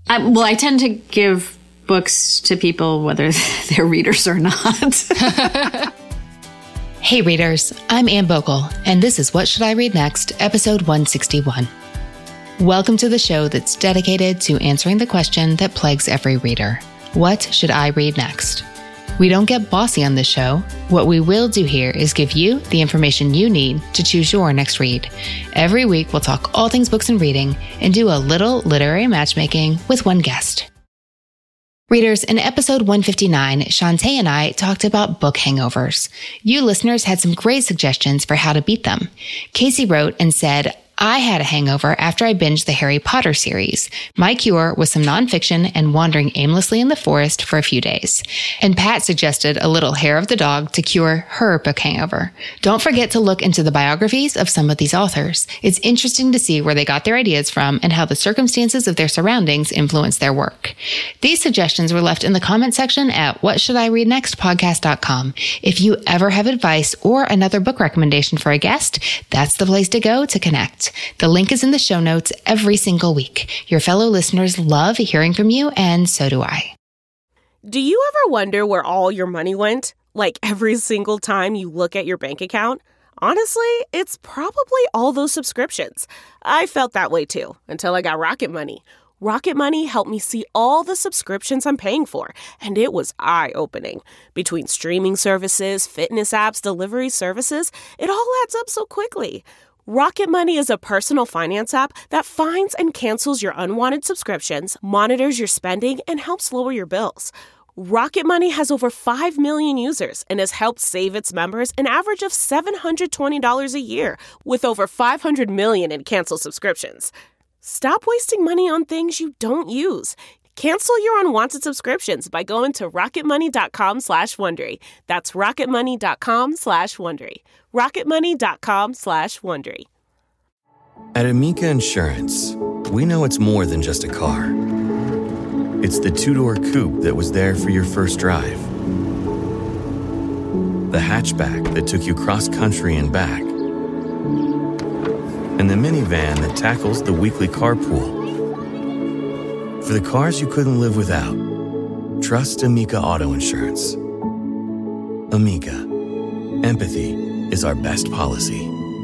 I tend to give books to people whether they're readers or not. Hey readers, I'm Anne Bogle, and this is What Should I Read Next, episode 161. Welcome to the show that's dedicated to answering the question that plagues every reader. What should I read next? We don't get bossy on this show. What we will do here is give you the information you need to choose your next read. Every week, we'll talk all things books and reading and do a little literary matchmaking with one guest. Readers, in episode 159, Shantae and I talked about book hangovers. You listeners had some great suggestions for how to beat them. Casey wrote and said, I had a hangover after I binged the Harry Potter series. My cure was some nonfiction and wandering aimlessly in the forest for a few days. And Pat suggested a little hair of the dog to cure her book hangover. Don't forget to look into the biographies of some of these authors. It's interesting to see where they got their ideas from and how the circumstances of their surroundings influenced their work. These suggestions were left in the comment section at whatshouldireadnextpodcast.com. If you ever have advice or another book recommendation for a guest, that's the place to go to connect. The link is in the show notes every single week. Your fellow listeners love hearing from you, and so do I. Do you ever wonder where all your money went? Like every single time you look at your bank account? Honestly, it's probably all those subscriptions. I felt that way too, until I got Rocket Money. Rocket Money helped me see all the subscriptions I'm paying for, and it was eye-opening. Between streaming services, fitness apps, delivery services, it all adds up so quickly. Rocket Money is a personal finance app that finds and cancels your unwanted subscriptions, monitors your spending, and helps lower your bills. Rocket Money has over 5 million users and has helped save its members an average of $720 a year, with over 500 million in canceled subscriptions. Stop wasting money on things you don't use. Cancel your unwanted subscriptions by going to rocketmoney.com/Wondery. That's rocketmoney.com/Wondery. rocketmoney.com/Wondery. At Amica Insurance, we know it's more than just a car. It's the two-door coupe that was there for your first drive. The hatchback that took you cross-country and back. And the minivan that tackles the weekly carpool. For the cars you couldn't live without, trust Amica Auto Insurance. Amica. Empathy is our best policy.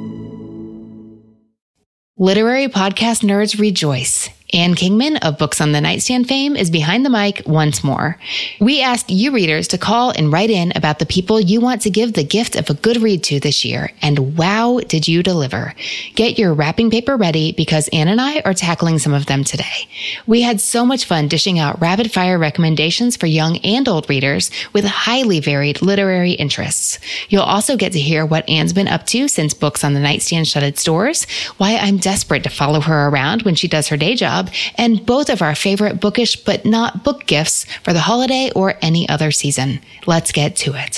Literary podcast nerds rejoice. Anne Kingman of Books on the Nightstand fame is behind the mic once more. We asked you readers to call and write in about the people you want to give the gift of a good read to this year, and wow, did you deliver. Get your wrapping paper ready because Anne and I are tackling some of them today. We had so much fun dishing out rapid fire recommendations for young and old readers with highly varied literary interests. You'll also get to hear what Anne's been up to since Books on the Nightstand shut its doors, why I'm desperate to follow her around when she does her day job, and both of our favorite bookish but not book gifts for the holiday or any other season. Let's get to it.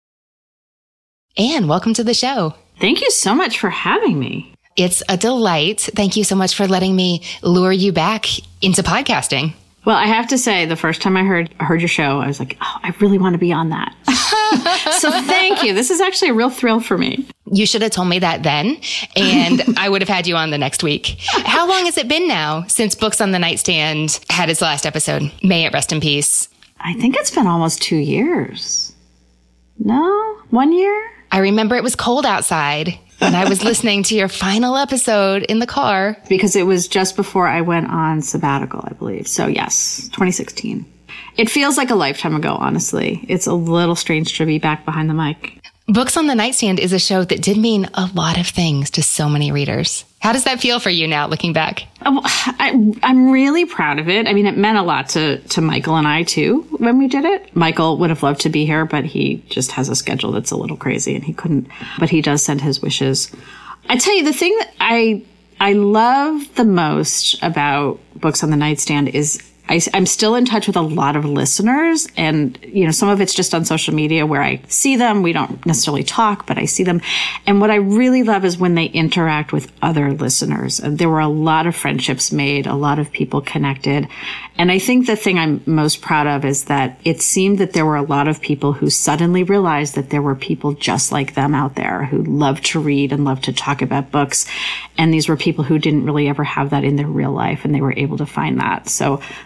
Anne, welcome to the show. Thank you so much for having me. It's a delight. Thank you so much for letting me lure you back into podcasting. Well, I have to say, the first time I heard your show, I was like, oh, I really want to be on that. So thank you. This is actually a real thrill for me. You should have told me that then, and I would have had you on the next week. How long has it been now since Books on the Nightstand had its last episode? May it rest in peace. I think it's been almost 2 years. No? 1 year? I remember it was cold outside when I was listening to your final episode in the car. Because it was just before I went on sabbatical, I believe. So yes, 2016. It feels like a lifetime ago, honestly. It's a little strange to be back behind the mic. Books on the Nightstand is a show that did mean a lot of things to so many readers. How does that feel for you now, looking back? I'm really proud of it. I mean, it meant a lot to Michael and I, too, when we did it. Michael would have loved to be here, but he just has a schedule that's a little crazy, and he couldn't. But he does send his wishes. I tell you, the thing that I love the most about Books on the Nightstand is I'm still in touch with a lot of listeners, and, you know, some of it's just on social media where I see them. We don't necessarily talk, but I see them. And what I really love is when they interact with other listeners. There were a lot of friendships made, a lot of people connected. And I think the thing I'm most proud of is that it seemed that there were a lot of people who suddenly realized that there were people just like them out there who loved to read and loved to talk about books. And these were people who didn't really ever have that in their real life, and they were able to find that. So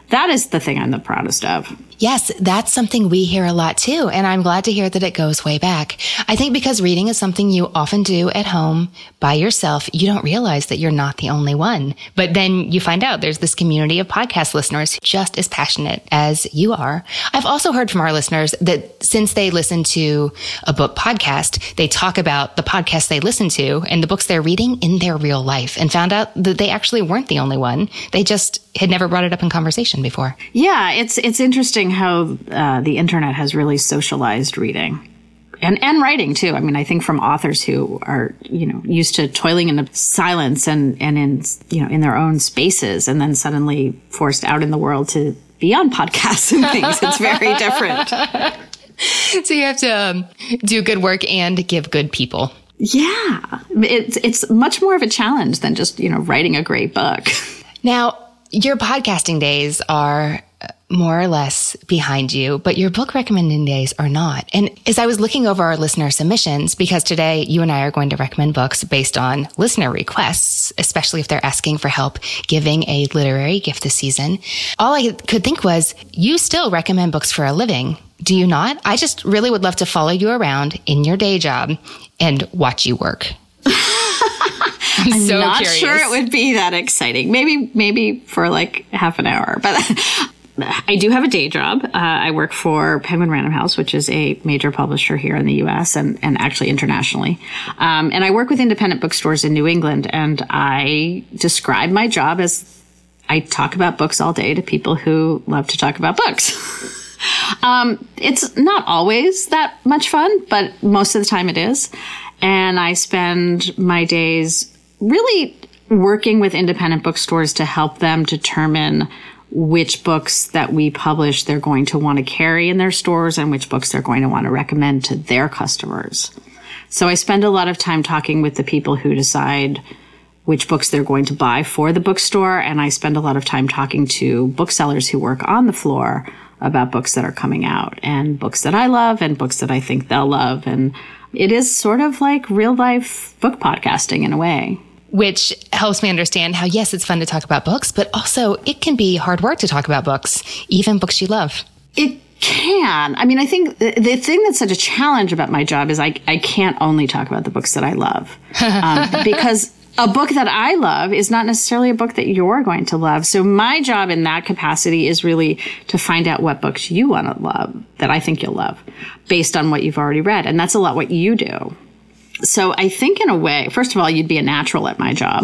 that is the thing I'm the proudest of. Yes, that's something we hear a lot too. And I'm glad to hear that it goes way back. I think because reading is something you often do at home by yourself, you don't realize that you're not the only one. But then you find out there's this community of podcast listeners just as passionate as you are. I've also heard from our listeners that since they listen to a book podcast, they talk about the podcasts they listen to and the books they're reading in their real life and found out that they actually weren't the only one. They just had never brought it up in conversation before. Yeah, it's interesting how the internet has really socialized reading and writing too. I mean, I think from authors who are, used to toiling in silence and in, in their own spaces and then suddenly forced out in the world to be on podcasts and things. It's very different. So you have to do good work and give good people. Yeah, it's much more of a challenge than just, writing a great book. Now, your podcasting days are more or less behind you, but your book recommending days are not. And as I was looking over our listener submissions, because today you and I are going to recommend books based on listener requests, especially if they're asking for help giving a literary gift this season, all I could think was, you still recommend books for a living, do you not? I just really would love to follow you around in your day job and watch you work. I'm so not curious. sure it would be that exciting. Maybe for like half an hour, but I do have a day job. I work for Penguin Random House, which is a major publisher here in the U.S. and actually internationally. And I work with independent bookstores in New England. And I describe my job as I talk about books all day to people who love to talk about books. It's not always that much fun, but most of the time it is. And I spend my days really working with independent bookstores to help them determine which books that we publish they're going to want to carry in their stores and which books they're going to want to recommend to their customers. So I spend a lot of time talking with the people who decide which books they're going to buy for the bookstore. And I spend a lot of time talking to booksellers who work on the floor about books that are coming out and books that I love and books that I think they'll love. And it is sort of like real life book podcasting in a way. Which helps me understand how, yes, it's fun to talk about books, but also it can be hard work to talk about books, even books you love. It can. I mean, I think the thing that's such a challenge about my job is I can't only talk about the books that I love. Because a book that I love is not necessarily a book that you're going to love. So my job in that capacity is really to find out what books you want to love, that I think you'll love, based on what you've already read. And that's a lot what you do. So I think in a way, first of all, you'd be a natural at my job.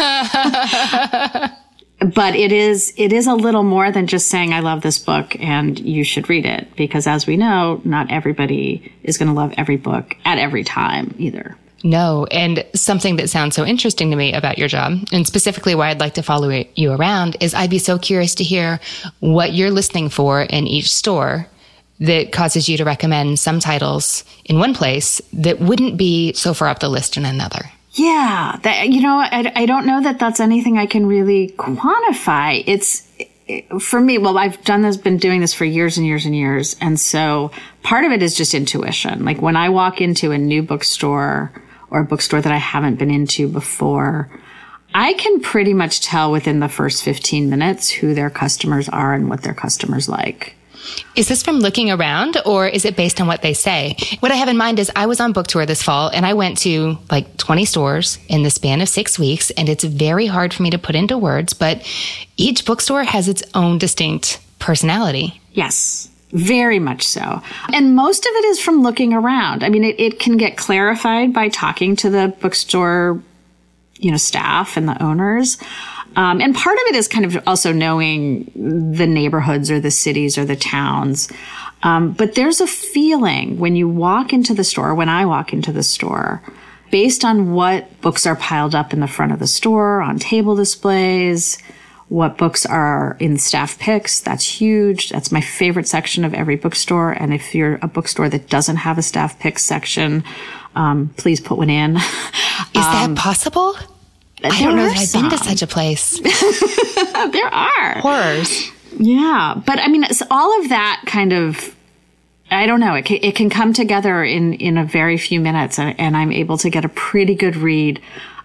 But it is a little more than just saying, I love this book and you should read it. Because as we know, not everybody is going to love every book at every time either. No. And something that sounds so interesting to me about your job, and specifically why I'd like to follow you around, is I'd be so curious to hear what you're listening for in each store that causes you to recommend some titles in one place that wouldn't be so far up the list in another. Yeah. I don't know that that's anything I can really quantify. For me, well, been doing this for years and years and years. And so part of it is just intuition. Like when I walk into a new bookstore or a bookstore that I haven't been into before, I can pretty much tell within the first 15 minutes who their customers are and what their customers like. Is this from looking around or is it based on what they say? What I have in mind is I was on book tour this fall and I went to like 20 stores in the span of 6 weeks, and it's very hard for me to put into words, but each bookstore has its own distinct personality. Yes, very much so. And most of it is from looking around. I mean, it can get clarified by talking to the bookstore, staff and the owners. And part of it is kind of also knowing the neighborhoods or the cities or the towns. But there's a feeling when you walk into the store, when I walk into the store, based on what books are piled up in the front of the store, on table displays, what books are in staff picks. That's huge. That's my favorite section of every bookstore. And if you're a bookstore that doesn't have a staff picks section, please put one in. Is that possible? I don't know that I've been to such a place. There are. Horrors. Yeah. But I mean, it's all of that kind of, I don't know, it can come together in a very few minutes, and I'm able to get a pretty good read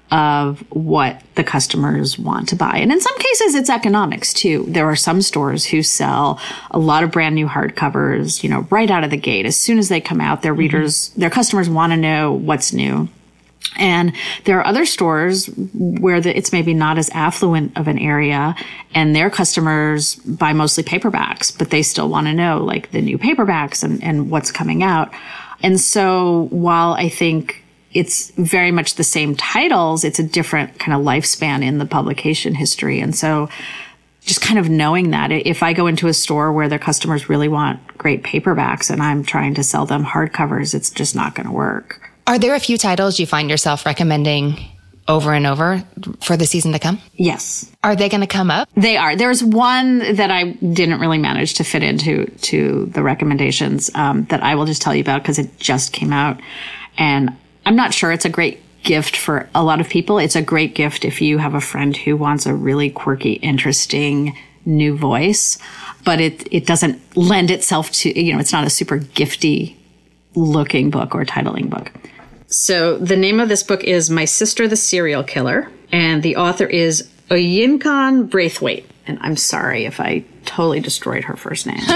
of what the customers want to buy. And in some cases, it's economics too. There are some stores who sell a lot of brand new hardcovers, right out of the gate. As soon as they come out, their readers, their customers want to know what's new. And there are other stores where it's maybe not as affluent of an area, and their customers buy mostly paperbacks, but they still want to know like the new paperbacks and what's coming out. And so while I think it's very much the same titles, it's a different kind of lifespan in the publication history. And so just kind of knowing that if I go into a store where their customers really want great paperbacks and I'm trying to sell them hardcovers, it's just not going to work. Are there a few titles you find yourself recommending over and over for the season to come? Yes. Are they going to come up? They are. There's one that I didn't really manage to fit into the recommendations that I will just tell you about because it just came out. And I'm not sure it's a great gift for a lot of people. It's a great gift if you have a friend who wants a really quirky, interesting new voice, but it doesn't lend itself to, it's not a super gifty looking book or titling book. So the name of this book is My Sister the Serial Killer, and the author is Oyinkan Braithwaite. And I'm sorry if I totally destroyed her first name.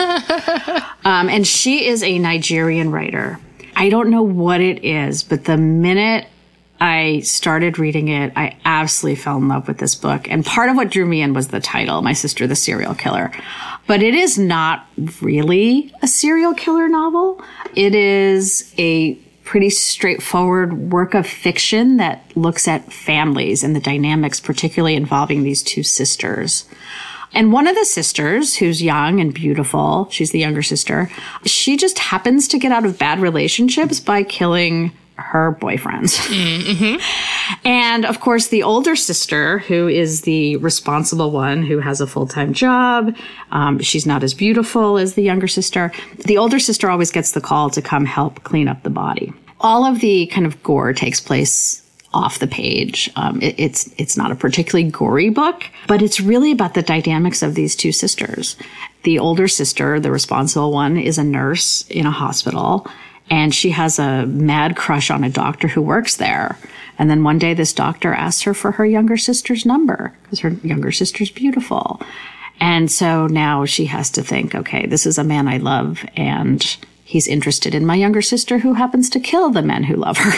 And she is a Nigerian writer. I don't know what it is, but the minute I started reading it, I absolutely fell in love with this book. And part of what drew me in was the title, My Sister the Serial Killer. But it is not really a serial killer novel. It is a pretty straightforward work of fiction that looks at families and the dynamics, particularly involving these two sisters. And one of the sisters, who's young and beautiful, she's the younger sister, she just happens to get out of bad relationships by killing her boyfriends. Mm-hmm. And of course, the older sister, who is the responsible one, who has a full-time job, she's not as beautiful as the younger sister. The older sister always gets the call to come help clean up the body. All of the kind of gore takes place off the page. It's not a particularly gory book, but it's really about the dynamics of these two sisters. The older sister, the responsible one, is a nurse in a hospital, and she has a mad crush on a doctor who works there. And then one day this doctor asks her for her younger sister's number because her younger sister's beautiful. And so now she has to think, okay, this is a man I love, and he's interested in my younger sister who happens to kill the men who love her.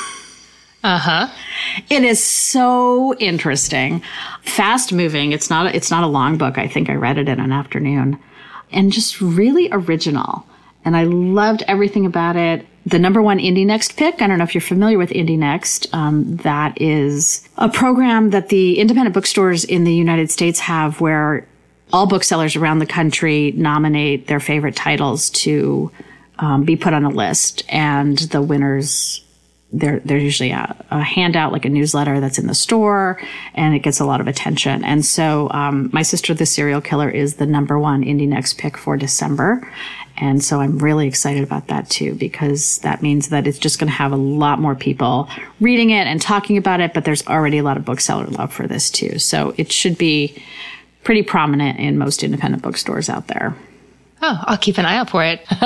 Uh-huh. It is so interesting. Fast moving. It's not a long book. I think I read it in an afternoon. And just really original. And I loved everything about it. The number one Indie Next pick, I don't know if you're familiar with Indie Next. That is a program that the independent bookstores in the United States have where all booksellers around the country nominate their favorite titles to be put on a list. And the winners, they're usually a handout, like a newsletter that's in the store, and it gets a lot of attention. And so My Sister the Serial Killer is the number one Indie Next pick for December. And so I'm really excited about that too, because that means that it's just going to have a lot more people reading it and talking about it, but there's already a lot of bookseller love for this too. So it should be pretty prominent in most independent bookstores out there. Oh, I'll keep an eye out for it.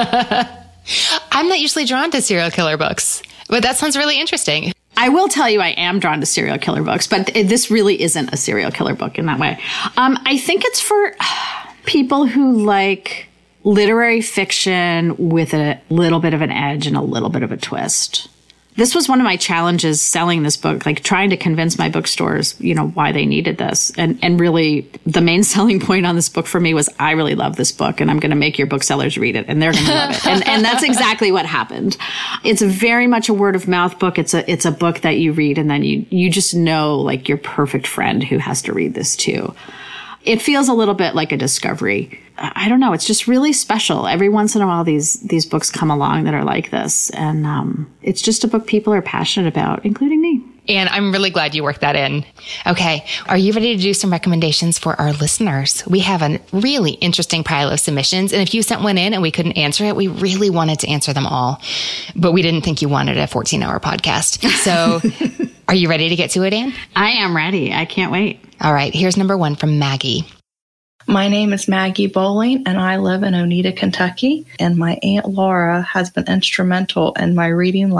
I'm not usually drawn to serial killer books, but that sounds really interesting. I will tell you I am drawn to serial killer books, but this really isn't a serial killer book in that way. I think it's for people who like literary fiction with a little bit of an edge and a little bit of a twist. This was one of my challenges selling this book, like trying to convince my bookstores, why they needed this. And really the main selling point on this book for me was I really love this book and I'm going to make your booksellers read it and they're going to love it. And that's exactly what happened. It's very much a word of mouth book. It's a book that you read and then you just know like your perfect friend who has to read this too. It feels a little bit like a discovery. I don't know. It's just really special. Every once in a while, these books come along that are like this. And it's just a book people are passionate about, including me. And I'm really glad you worked that in. Okay. Are you ready to do some recommendations for our listeners? We have a really interesting pile of submissions. And if you sent one in and we couldn't answer it, we really wanted to answer them all. But we didn't think you wanted a 14-hour podcast. So are you ready to get to it, Anne? I am ready. I can't wait. All right. Here's number one from Maggie. My name is Maggie Bowling, and I live in Oneida, Kentucky. And my Aunt Laura has been instrumental in my reading life.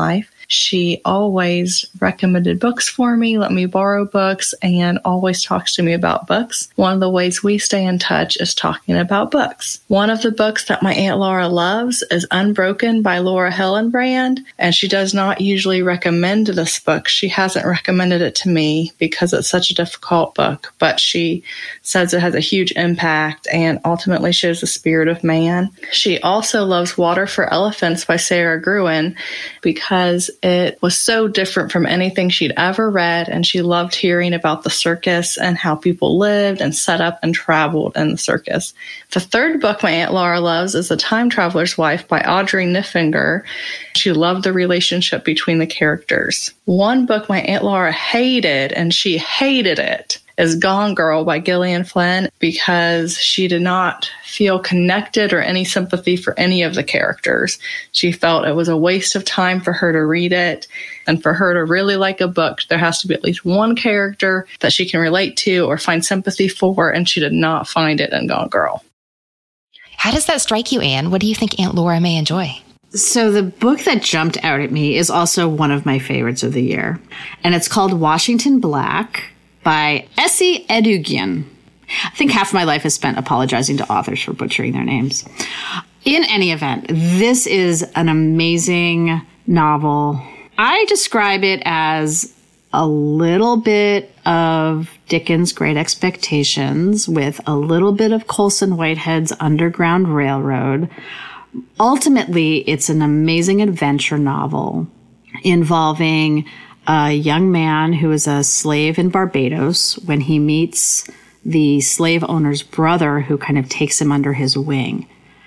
She always recommended books for me, let me borrow books, and always talks to me about books. One of the ways we stay in touch is talking about books. One of the books that my Aunt Laura loves is Unbroken by Laura Hillenbrand, and she does not usually recommend this book. She hasn't recommended it to me because it's such a difficult book, but she says it has a huge impact and ultimately shows the spirit of man. She also loves Water for Elephants by Sarah Gruen because it was so different from anything she'd ever read, and she loved hearing about the circus and how people lived and set up and traveled in the circus. The third book my Aunt Laura loves is The Time Traveler's Wife by Audrey Niffinger. She loved the relationship between the characters. One book my Aunt Laura hated, and she hated it, is Gone Girl by Gillian Flynn because she did not feel connected or any sympathy for any of the characters. She felt it was a waste of time for her to read it. And for her to really like a book, there has to be at least one character that she can relate to or find sympathy for, and she did not find it in Gone Girl. How does that strike you, Anne? What do you think Aunt Laura may enjoy? So the book that jumped out at me is also one of my favorites of the year, and it's called Washington Black by Essie Edugyan. I think half of my life is spent apologizing to authors for butchering their names. In any event, this is an amazing novel. I describe it as a little bit of Dickens' Great Expectations with a little bit of Colson Whitehead's Underground Railroad. Ultimately, it's an amazing adventure novel involving a young man who is a slave in Barbados when he meets the slave owner's brother who kind of takes him under his wing.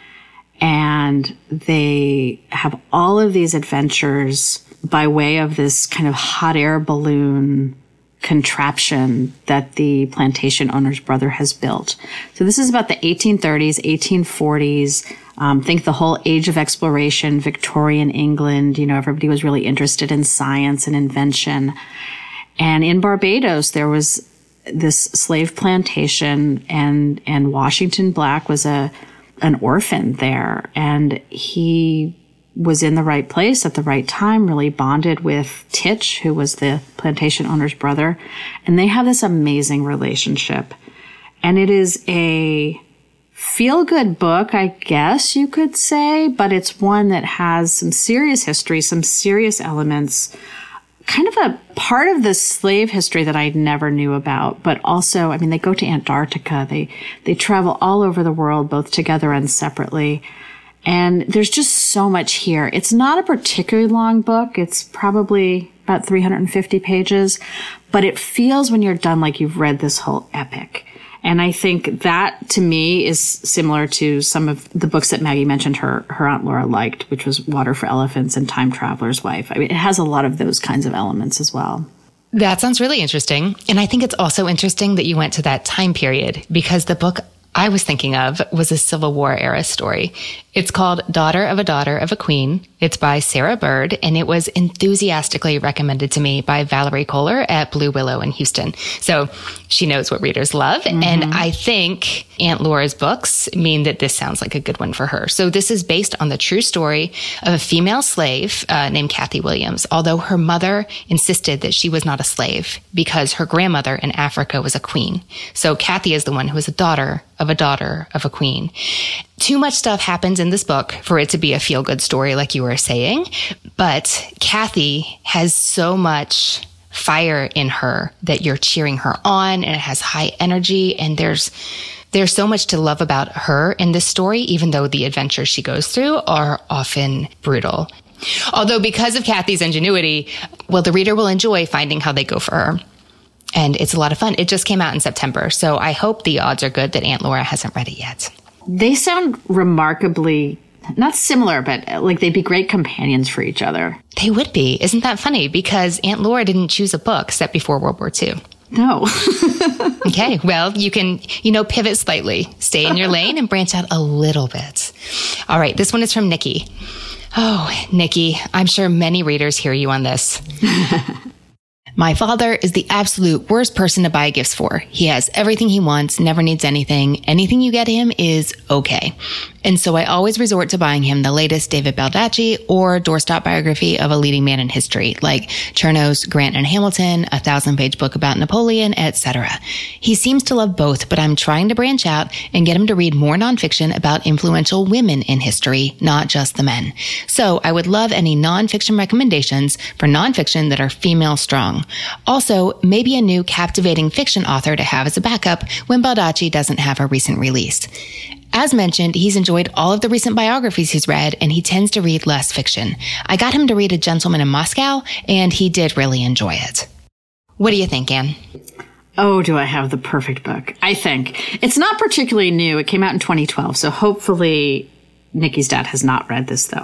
And they have all of these adventures by way of this kind of hot air balloon contraption that the plantation owner's brother has built. So this is about the 1830s, 1840s. Think the whole age of exploration, Victorian England. You know, everybody was really interested in science and invention. And in Barbados, there was this slave plantation, and Washington Black was an orphan there. And he was in the right place at the right time, really bonded with Titch, who was the plantation owner's brother. And they have this amazing relationship. And it is a feel-good book, I guess you could say, but it's one that has some serious history, some serious elements, kind of a part of the slave history that I never knew about. But also, I mean, they go to Antarctica. They travel all over the world, both together and separately. And there's just so much here. It's not a particularly long book. It's probably about 350 pages, but it feels when you're done like you've read this whole epic. And I think that, to me, is similar to some of the books that Maggie mentioned her Aunt Laura liked, which was Water for Elephants and Time Traveler's Wife. I mean, it has a lot of those kinds of elements as well. That sounds really interesting. And I think it's also interesting that you went to that time period, because the book I was thinking of was a Civil War era story. It's called Daughter of a Queen. It's by Sarah Bird, and it was enthusiastically recommended to me by Valerie Kohler at Blue Willow in Houston. So she knows what readers love. Mm-hmm. And I think Aunt Laura's books mean that this sounds like a good one for her. So this is based on the true story of a female slave named Kathy Williams, although her mother insisted that she was not a slave because her grandmother in Africa was a queen. So Kathy is the one who is a daughter of a queen. Too much stuff happens in this book for it to be a feel-good story, like you were saying. But Kathy has so much fire in her that you're cheering her on, and it has high energy. And there's so much to love about her in this story, even though the adventures she goes through are often brutal. Although because of Kathy's ingenuity, well, the reader will enjoy finding how they go for her. And it's a lot of fun. It just came out in September, so I hope the odds are good that Aunt Laura hasn't read it yet. They sound remarkably, not similar, but like they'd be great companions for each other. They would be. Isn't that funny? Because Aunt Laura didn't choose a book set before World War II. No. Okay, well, you can, pivot slightly. Stay in your lane and branch out a little bit. All right, this one is from Nikki. Oh, Nikki, I'm sure many readers hear you on this. My father is the absolute worst person to buy gifts for. He has everything he wants, never needs anything. Anything you get him is okay. And so I always resort to buying him the latest David Baldacci or doorstop biography of a leading man in history, like Cherno's Grant and Hamilton, a 1,000-page book about Napoleon, etc. He seems to love both, but I'm trying to branch out and get him to read more nonfiction about influential women in history, not just the men. So I would love any nonfiction recommendations for nonfiction that are female strong. Also, maybe a new captivating fiction author to have as a backup when Baldacci doesn't have a recent release. As mentioned, he's enjoyed all of the recent biographies he's read, and he tends to read less fiction. I got him to read A Gentleman in Moscow, and he did really enjoy it. What do you think, Anne? Oh, do I have the perfect book? I think. It's not particularly new. It came out in 2012, so hopefully Nikki's dad has not read this, though.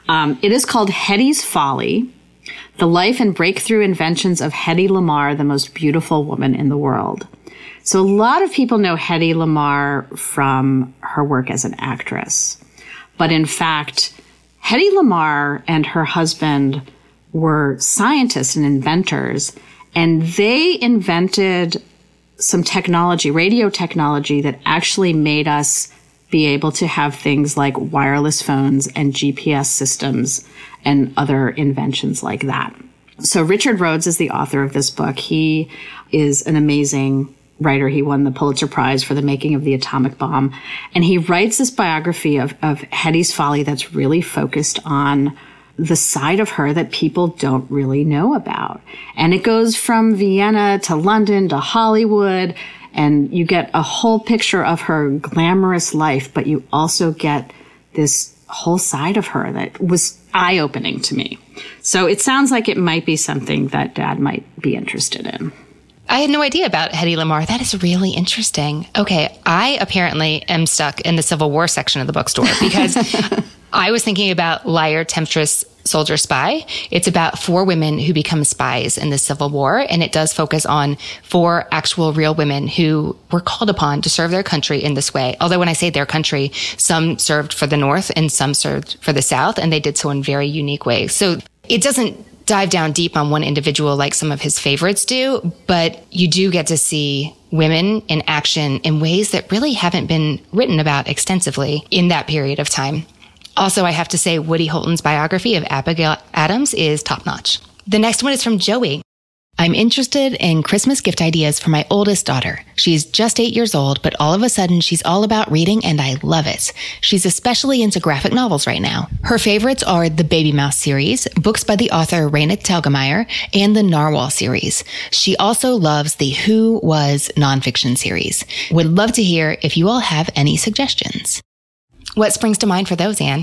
It is called Hetty's Folly, The Life and Breakthrough Inventions of Hedy Lamarr, the Most Beautiful Woman in the World. So a lot of people know Hedy Lamarr from her work as an actress. But in fact, Hedy Lamarr and her husband were scientists and inventors, and they invented some technology, radio technology, that actually made us be able to have things like wireless phones and GPS systems and other inventions like that. So Richard Rhodes is the author of this book. He is an amazing writer. He won the Pulitzer Prize for The Making of the Atomic Bomb. And he writes this biography of Hetty's Folly that's really focused on the side of her that people don't really know about. And it goes from Vienna to London to Hollywood, and you get a whole picture of her glamorous life, but you also get this whole side of her that was eye-opening to me. So it sounds like it might be something that Dad might be interested in. I had no idea about Hedy Lamarr. That is really interesting. Okay, I apparently am stuck in the Civil War section of the bookstore because I was thinking about Liar, Temptress, Soldier, Spy. It's about 4 women who become spies in the Civil War, and it does focus on 4 actual real women who were called upon to serve their country in this way. Although when I say their country, some served for the North and some served for the South, and they did so in very unique ways. So it doesn't dive down deep on one individual like some of his favorites do, but you do get to see women in action in ways that really haven't been written about extensively in that period of time. Also, I have to say Woody Holton's biography of Abigail Adams is top-notch. The next one is from Joey. I'm interested in Christmas gift ideas for my oldest daughter. She's just 8 years old, but all of a sudden she's all about reading and I love it. She's especially into graphic novels right now. Her favorites are the Baby Mouse series, books by the author Raina Telgemeier, and the Narwhal series. She also loves the Who Was nonfiction series. Would love to hear if you all have any suggestions. What springs to mind for those, Anne?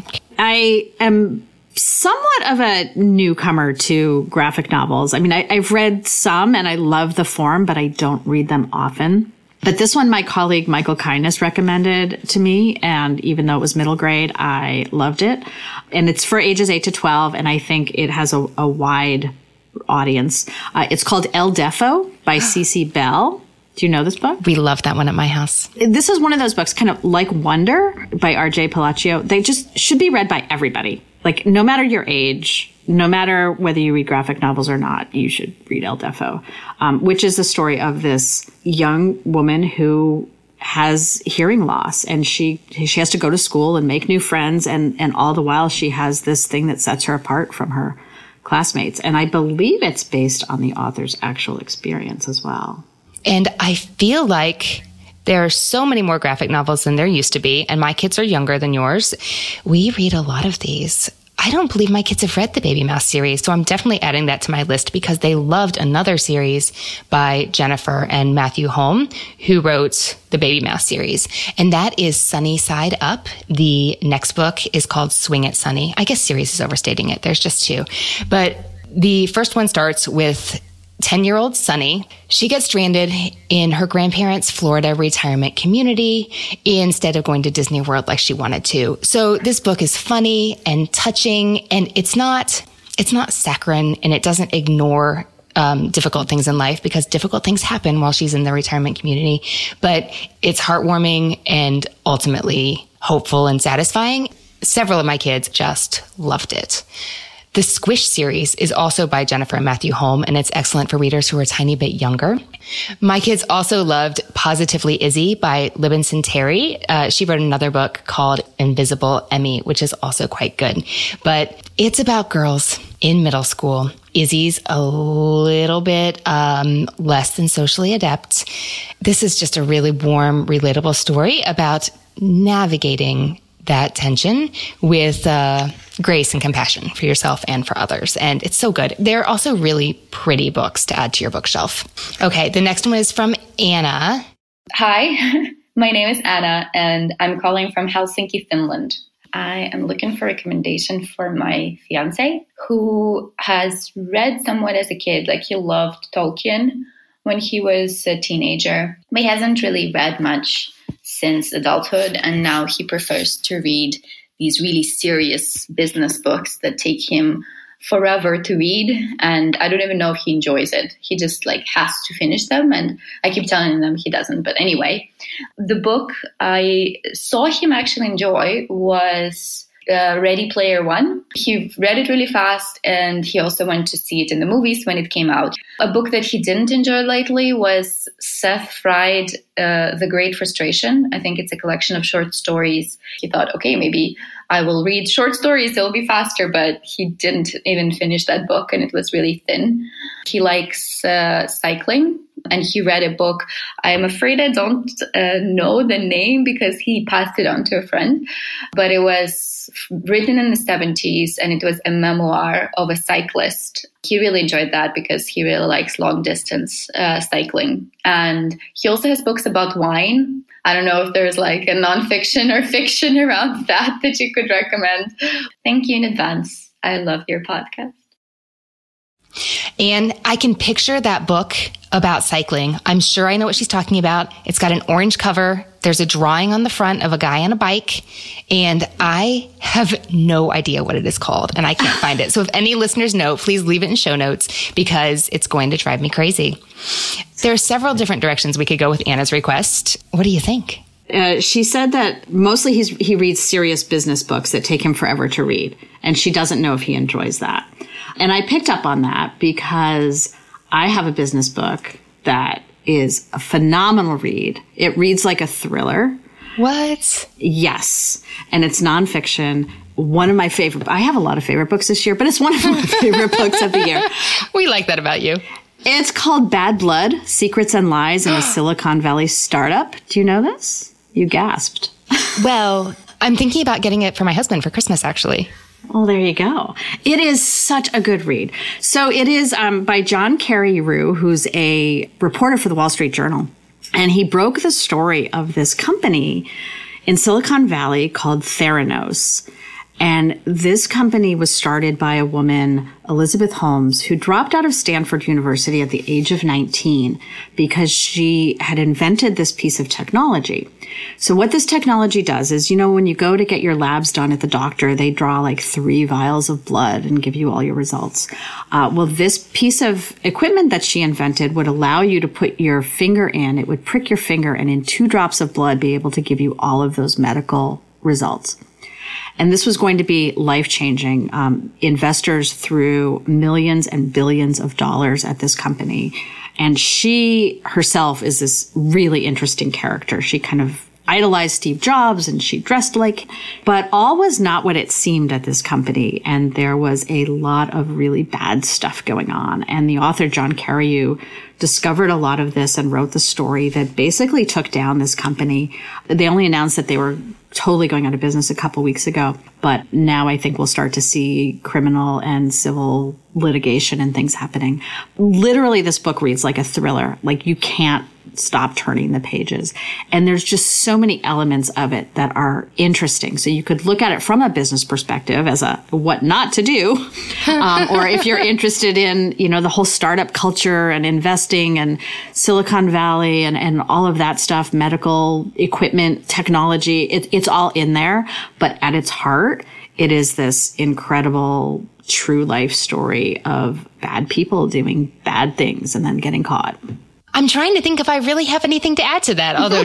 I am somewhat of a newcomer to graphic novels. I mean, I've read some and I love the form, but I don't read them often. But this one, my colleague Michael Kindness recommended to me. And even though it was middle grade, I loved it. And it's for ages 8 to 12. And I think it has a wide audience. It's called El Defo by CC Bell. Do you know this book? We love that one at my house. This is one of those books, kind of like Wonder by R.J. Palacio. They just should be read by everybody. Like, no matter your age, no matter whether you read graphic novels or not, you should read El Defo, which is the story of this young woman who has hearing loss, and she has to go to school and make new friends, and all the while she has this thing that sets her apart from her classmates. And I believe it's based on the author's actual experience as well. And I feel like there are so many more graphic novels than there used to be, and my kids are younger than yours. We read a lot of these. I don't believe my kids have read the Baby Mouse series, so I'm definitely adding that to my list because they loved another series by Jennifer and Matthew Holm, who wrote the Baby Mouse series. And that is Sunny Side Up. The next book is called Swing It, Sunny. I guess series is overstating it. There's just 2. But the first one starts with 10-year-old Sunny. She gets stranded in her grandparents' Florida retirement community instead of going to Disney World like she wanted to. So this book is funny and touching, and it's not saccharine, and it doesn't ignore difficult things in life because difficult things happen while she's in the retirement community. But it's heartwarming and ultimately hopeful and satisfying. Several of my kids just loved it. The Squish series is also by Jennifer and Matthew Holm, and it's excellent for readers who are a tiny bit younger. My kids also loved Positively Izzy by Libinson Terry. She wrote another book called Invisible Emmy, which is also quite good. But it's about girls in middle school. Izzy's a little bit less than socially adept. This is just a really warm, relatable story about navigating that tension with grace and compassion for yourself and for others. And it's so good. They're also really pretty books to add to your bookshelf. Okay, the next one is from Anna. Hi, my name is Anna, and I'm calling from Helsinki, Finland. I am looking for a recommendation for my fiance, who has read somewhat as a kid. Like, he loved Tolkien when he was a teenager, but he hasn't really read much since adulthood, and now he prefers to read these really serious business books that take him forever to read, and I don't even know if he enjoys it. He just has to finish them, and I keep telling him he doesn't. But anyway, the book I saw him actually enjoy was Ready Player One. He read it really fast, and he also went to see it in the movies when it came out. A book that he didn't enjoy lately was Seth Fried, The Great Frustration. I think it's a collection of short stories. He thought, okay, maybe I will read short stories, it'll be faster, but he didn't even finish that book, and it was really thin. He likes cycling, and he read a book. I'm afraid I don't know the name because he passed it on to a friend, but it was written in the 70s, and it was a memoir of a cyclist. He really enjoyed that because he really likes long distance cycling. And he also has books about wine. I don't know if there's a nonfiction or fiction around that you could recommend. Thank you in advance. I love your podcast. And I can picture that book about cycling. I'm sure I know what she's talking about. It's got an orange cover. There's a drawing on the front of a guy on a bike, and I have no idea what it is called, and I can't find it. So if any listeners know, please leave it in show notes because it's going to drive me crazy. There are several different directions we could go with Anna's request. What do you think? She said that mostly he reads serious business books that take him forever to read, and she doesn't know if he enjoys that. And I picked up on that because I have a business book that is a phenomenal read. It reads like a thriller. What? Yes. And it's nonfiction. One of my favorite, I have a lot of favorite books this year, but it's one of my favorite books of the year. We like that about you. It's called Bad Blood, Secrets and Lies in a Silicon Valley Startup. Do you know this? You gasped. Well, I'm thinking about getting it for my husband for Christmas, actually. Well, there you go. It is such a good read. So it is by John Carreyrou, who's a reporter for the Wall Street Journal. And he broke the story of this company in Silicon Valley called Theranos. And this company was started by a woman, Elizabeth Holmes, who dropped out of Stanford University at the age of 19 because she had invented this piece of technology. So what this technology does is, when you go to get your labs done at the doctor, they draw 3 vials of blood and give you all your results. Well, this piece of equipment that she invented would allow you to put your finger in. It would prick your finger and in 2 drops of blood be able to give you all of those medical results. And this was going to be life-changing. Investors threw millions and billions of dollars at this company. And she herself is this really interesting character. She kind of idolized Steve Jobs and she dressed like, but all was not what it seemed at this company. And there was a lot of really bad stuff going on. And the author, John Carreyrou, discovered a lot of this and wrote the story that basically took down this company. They only announced that they were totally going out of business a couple weeks ago. But now I think we'll start to see criminal and civil litigation and things happening. Literally, this book reads like a thriller. You can't stop turning the pages. And there's just so many elements of it that are interesting. So you could look at it from a business perspective as a what not to do. Or if you're interested in, the whole startup culture and investing and Silicon Valley and all of that stuff, medical equipment, technology, it's all in there. But at its heart, it is this incredible true life story of bad people doing bad things and then getting caught. I'm trying to think if I really have anything to add to that. Although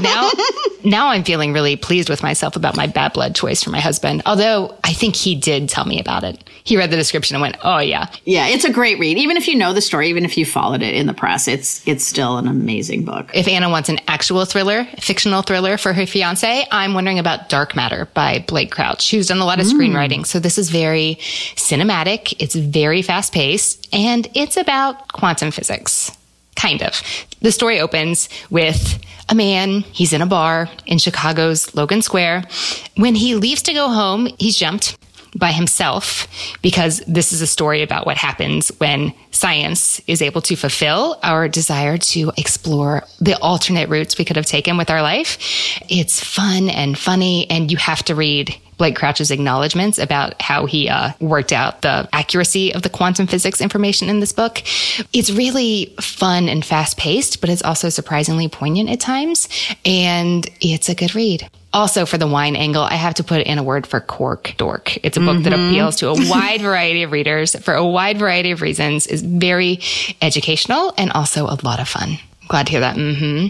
now I'm feeling really pleased with myself about my Bad Blood choice for my husband. Although I think he did tell me about it. He read the description and went, oh yeah. Yeah, it's a great read. Even if you know the story, even if you followed it in the press, it's still an amazing book. If Anna wants an actual thriller, fictional thriller for her fiance, I'm wondering about Dark Matter by Blake Crouch, who's done a lot of screenwriting. So this is very cinematic. It's very fast paced and it's about quantum physics. Kind of. The story opens with a man. He's in a bar in Chicago's Logan Square. When he leaves to go home, he's jumped by himself because this is a story about what happens when science is able to fulfill our desire to explore the alternate routes we could have taken with our life. It's fun and funny, and you have to read Blake Crouch's acknowledgments about how he worked out the accuracy of the quantum physics information in this book. It's really fun and fast-paced, but it's also surprisingly poignant at times, and it's a good read. Also, for the wine angle, I have to put in a word for Cork Dork. It's a book that appeals to a wide variety of readers for a wide variety of reasons, is very educational and also a lot of fun. Glad to hear that.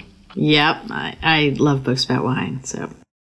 Yep, I love books about wine, so...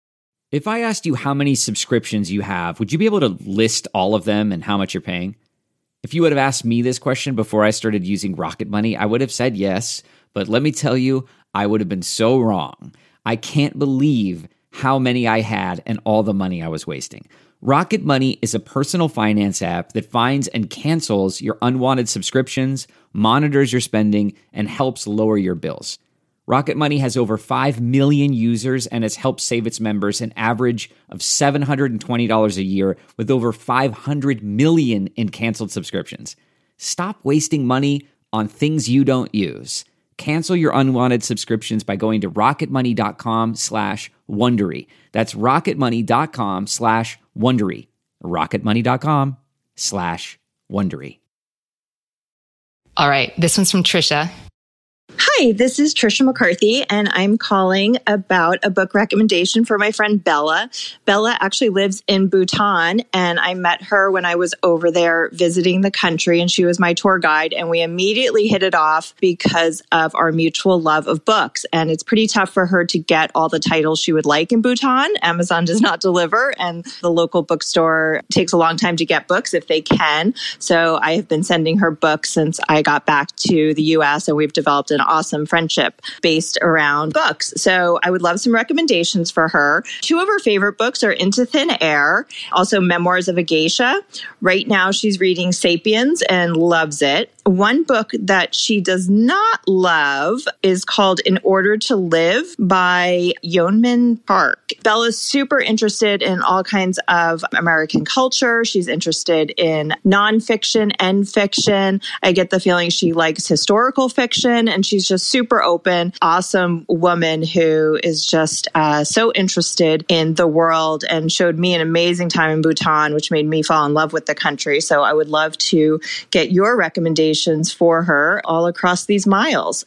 If I asked you how many subscriptions you have, would you be able to list all of them and how much you're paying? If you would have asked me this question before I started using Rocket Money, I would have said yes, but let me tell you, I would have been so wrong. I can't believe how many I had and all the money I was wasting. Rocket Money is a personal finance app that finds and cancels your unwanted subscriptions, monitors your spending, and helps lower your bills. Rocket Money has over 5 million users and has helped save its members an average of $720 a year with over 500 million in canceled subscriptions. Stop wasting money on things you don't use. Cancel your unwanted subscriptions by going to rocketmoney.com/Wondery. That's rocketmoney.com/Wondery. rocketmoney.com/Wondery. All right, this one's from Trisha. Hi, this is Trisha McCarthy, and I'm calling about a book recommendation for my friend Bella. Bella actually lives in Bhutan, and I met her when I was over there visiting the country, and she was my tour guide, and we immediately hit it off because of our mutual love of books. And it's pretty tough for her to get all the titles she would like in Bhutan. Amazon does not deliver, and the local bookstore takes a long time to get books if they can. So I have been sending her books since I got back to the U.S., and we've developed an awesome friendship based around books. So I would love some recommendations for her. 2 of her favorite books are Into Thin Air, also Memoirs of a Geisha. Right now she's reading Sapiens and loves it. One book that she does not love is called In Order to Live by Yeonmin Park. Bella's super interested in all kinds of American culture. She's interested in nonfiction and fiction. I get the feeling she likes historical fiction, and she's just super open, awesome woman who is just so interested in the world and showed me an amazing time in Bhutan, which made me fall in love with the country. So I would love to get your recommendations for her all across these miles.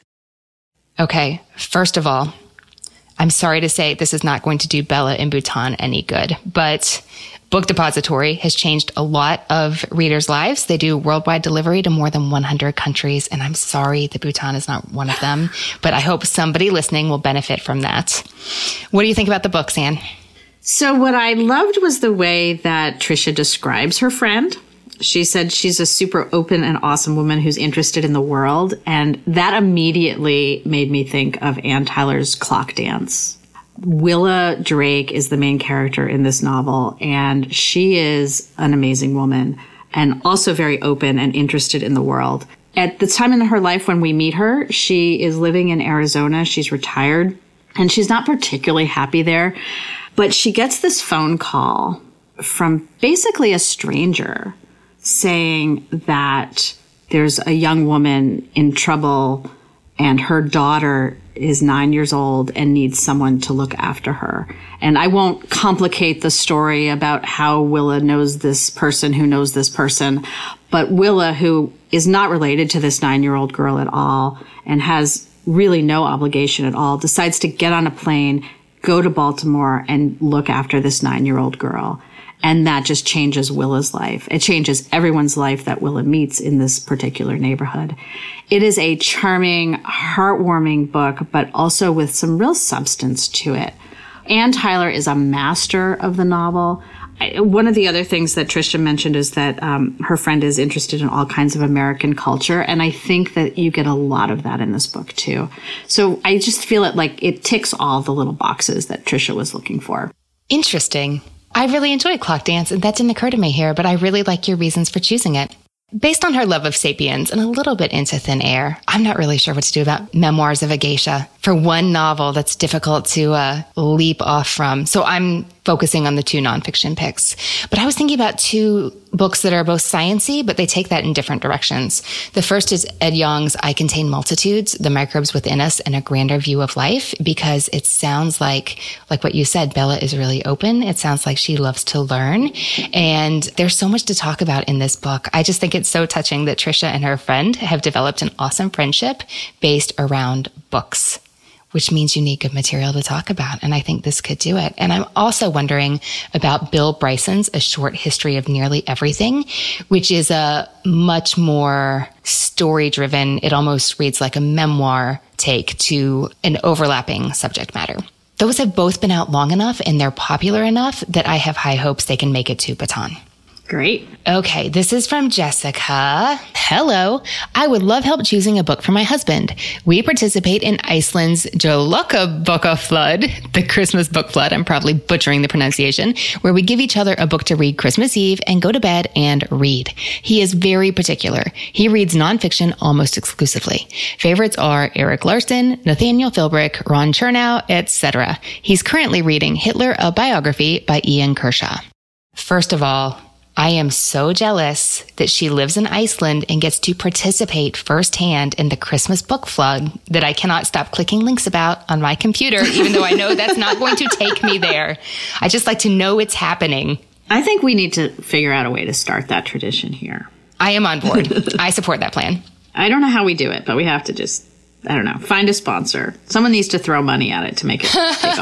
Okay, first of all, I'm sorry to say this is not going to do Bella in Bhutan any good, but Book Depository has changed a lot of readers' lives. They do worldwide delivery to more than 100 countries, and I'm sorry that Bhutan is not one of them, but I hope somebody listening will benefit from that. What do you think about the books, Anne? So what I loved was the way that Trisha describes her friend. She said she's a super open and awesome woman who's interested in the world, and that immediately made me think of Ann Tyler's Clock Dance. Willa Drake is the main character in this novel, and she is an amazing woman and also very open and interested in the world. At the time in her life when we meet her, she is living in Arizona. She's retired, and she's not particularly happy there. But she gets this phone call from basically a stranger saying that there's a young woman in trouble and her daughter is 9 years old and needs someone to look after her. And I won't complicate the story about how Willa knows this person who knows this person, but Willa, who is not related to this 9-year-old girl at all and has really no obligation at all, decides to get on a plane, go to Baltimore and look after this 9-year-old girl. And that just changes Willa's life. It changes everyone's life that Willa meets in this particular neighborhood. It is a charming, heartwarming book, but also with some real substance to it. Anne Tyler is a master of the novel. One of the other things that Trisha mentioned is that her friend is interested in all kinds of American culture. And I think that you get a lot of that in this book, too. So I just feel it ticks all the little boxes that Trisha was looking for. Interesting. I really enjoyed Clock Dance, and that didn't occur to me here, but I really like your reasons for choosing it. Based on her love of Sapiens and a little bit into Thin Air, I'm not really sure what to do about Memoirs of a Geisha for one novel that's difficult to leap off from. So I'm focusing on the 2 nonfiction picks. But I was thinking about 2 books that are both sciencey, but they take that in different directions. The first is Ed Yong's I Contain Multitudes, The Microbes Within Us and a Grander View of Life, because it sounds like what you said, Bella is really open. It sounds like she loves to learn. And there's so much to talk about in this book. I just think it's so touching that Trisha and her friend have developed an awesome friendship based around books, which means you need good material to talk about. And I think this could do it. And I'm also wondering about Bill Bryson's A Short History of Nearly Everything, which is a much more story-driven, it almost reads like a memoir take to an overlapping subject matter. Those have both been out long enough and they're popular enough that I have high hopes they can make it to Baton. Great. Okay, this is from Jessica. Hello. I would love help choosing a book for my husband. We participate in Iceland's Jólabókaflóð, the Christmas book flood. I'm probably butchering the pronunciation, where we give each other a book to read Christmas Eve and go to bed and read. He is very particular. He reads nonfiction almost exclusively. Favorites are Erik Larson, Nathaniel Philbrick, Ron Chernow, etc. He's currently reading Hitler, a Biography by Ian Kershaw. First of all, I am so jealous that she lives in Iceland and gets to participate firsthand in the Christmas book flood that I cannot stop clicking links about on my computer, even though I know that's not going to take me there. I just like to know it's happening. I think we need to figure out a way to start that tradition here. I am on board. I support that plan. I don't know how we do it, but we have to just, I don't know, find a sponsor. Someone needs to throw money at it to make it take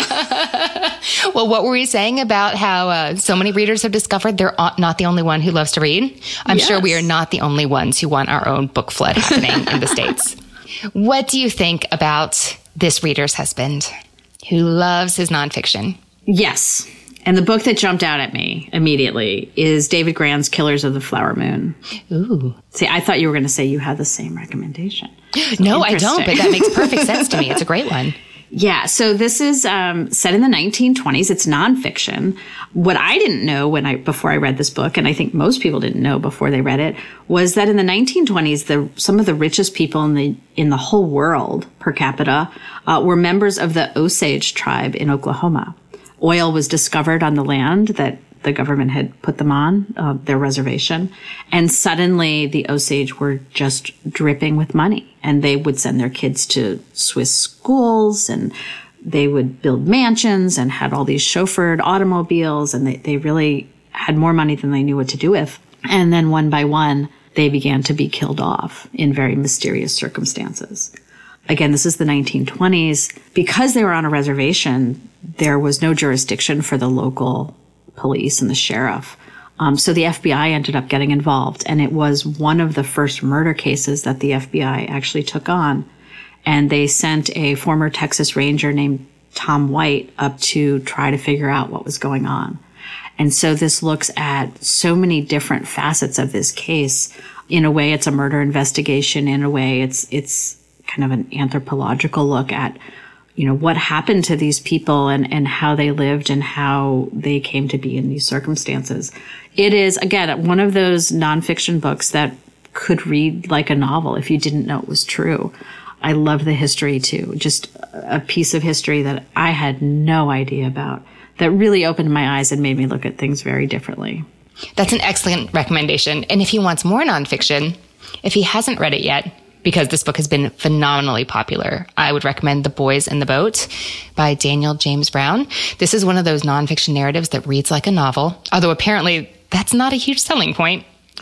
off. Well, what were we saying about how so many readers have discovered they're not the only one who loves to read? I'm sure we are not the only ones who want our own book flood happening in the States. What do you think about this reader's husband who loves his nonfiction? Yes. And the book that jumped out at me immediately is David Grann's Killers of the Flower Moon. Ooh. See, I thought you were going to say you had the same recommendation. No, I don't, but that makes perfect sense to me. It's a great one. Yeah, so this is set in the 1920s. It's nonfiction. What I didn't know before I read this book, and I think most people didn't know before they read it, was that in the 1920s, some of the richest people in the whole world per capita were members of the Osage tribe in Oklahoma. Oil was discovered on the land that the government had put them on, their reservation. And suddenly the Osage were just dripping with money. And they would send their kids to Swiss schools, and they would build mansions and had all these chauffeured automobiles. And they really had more money than they knew what to do with. And then one by one, they began to be killed off in very mysterious circumstances. Again, this is the 1920s. Because they were on a reservation, there was no jurisdiction for the local police and the sheriff. So the FBI ended up getting involved. And it was one of the first murder cases that the FBI actually took on. And they sent a former Texas Ranger named Tom White up to try to figure out what was going on. And so this looks at so many different facets of this case. In a way, it's a murder investigation. In a way, it's kind of an anthropological look at, what happened to these people and how they lived and how they came to be in these circumstances. It is, again, one of those nonfiction books that could read like a novel if you didn't know it was true. I love the history too. Just a piece of history that I had no idea about that really opened my eyes and made me look at things very differently. That's an excellent recommendation. And if he wants more nonfiction, if he hasn't read it yet, because this book has been phenomenally popular, I would recommend The Boys in the Boat by Daniel James Brown. This is one of those nonfiction narratives that reads like a novel, although apparently that's not a huge selling point.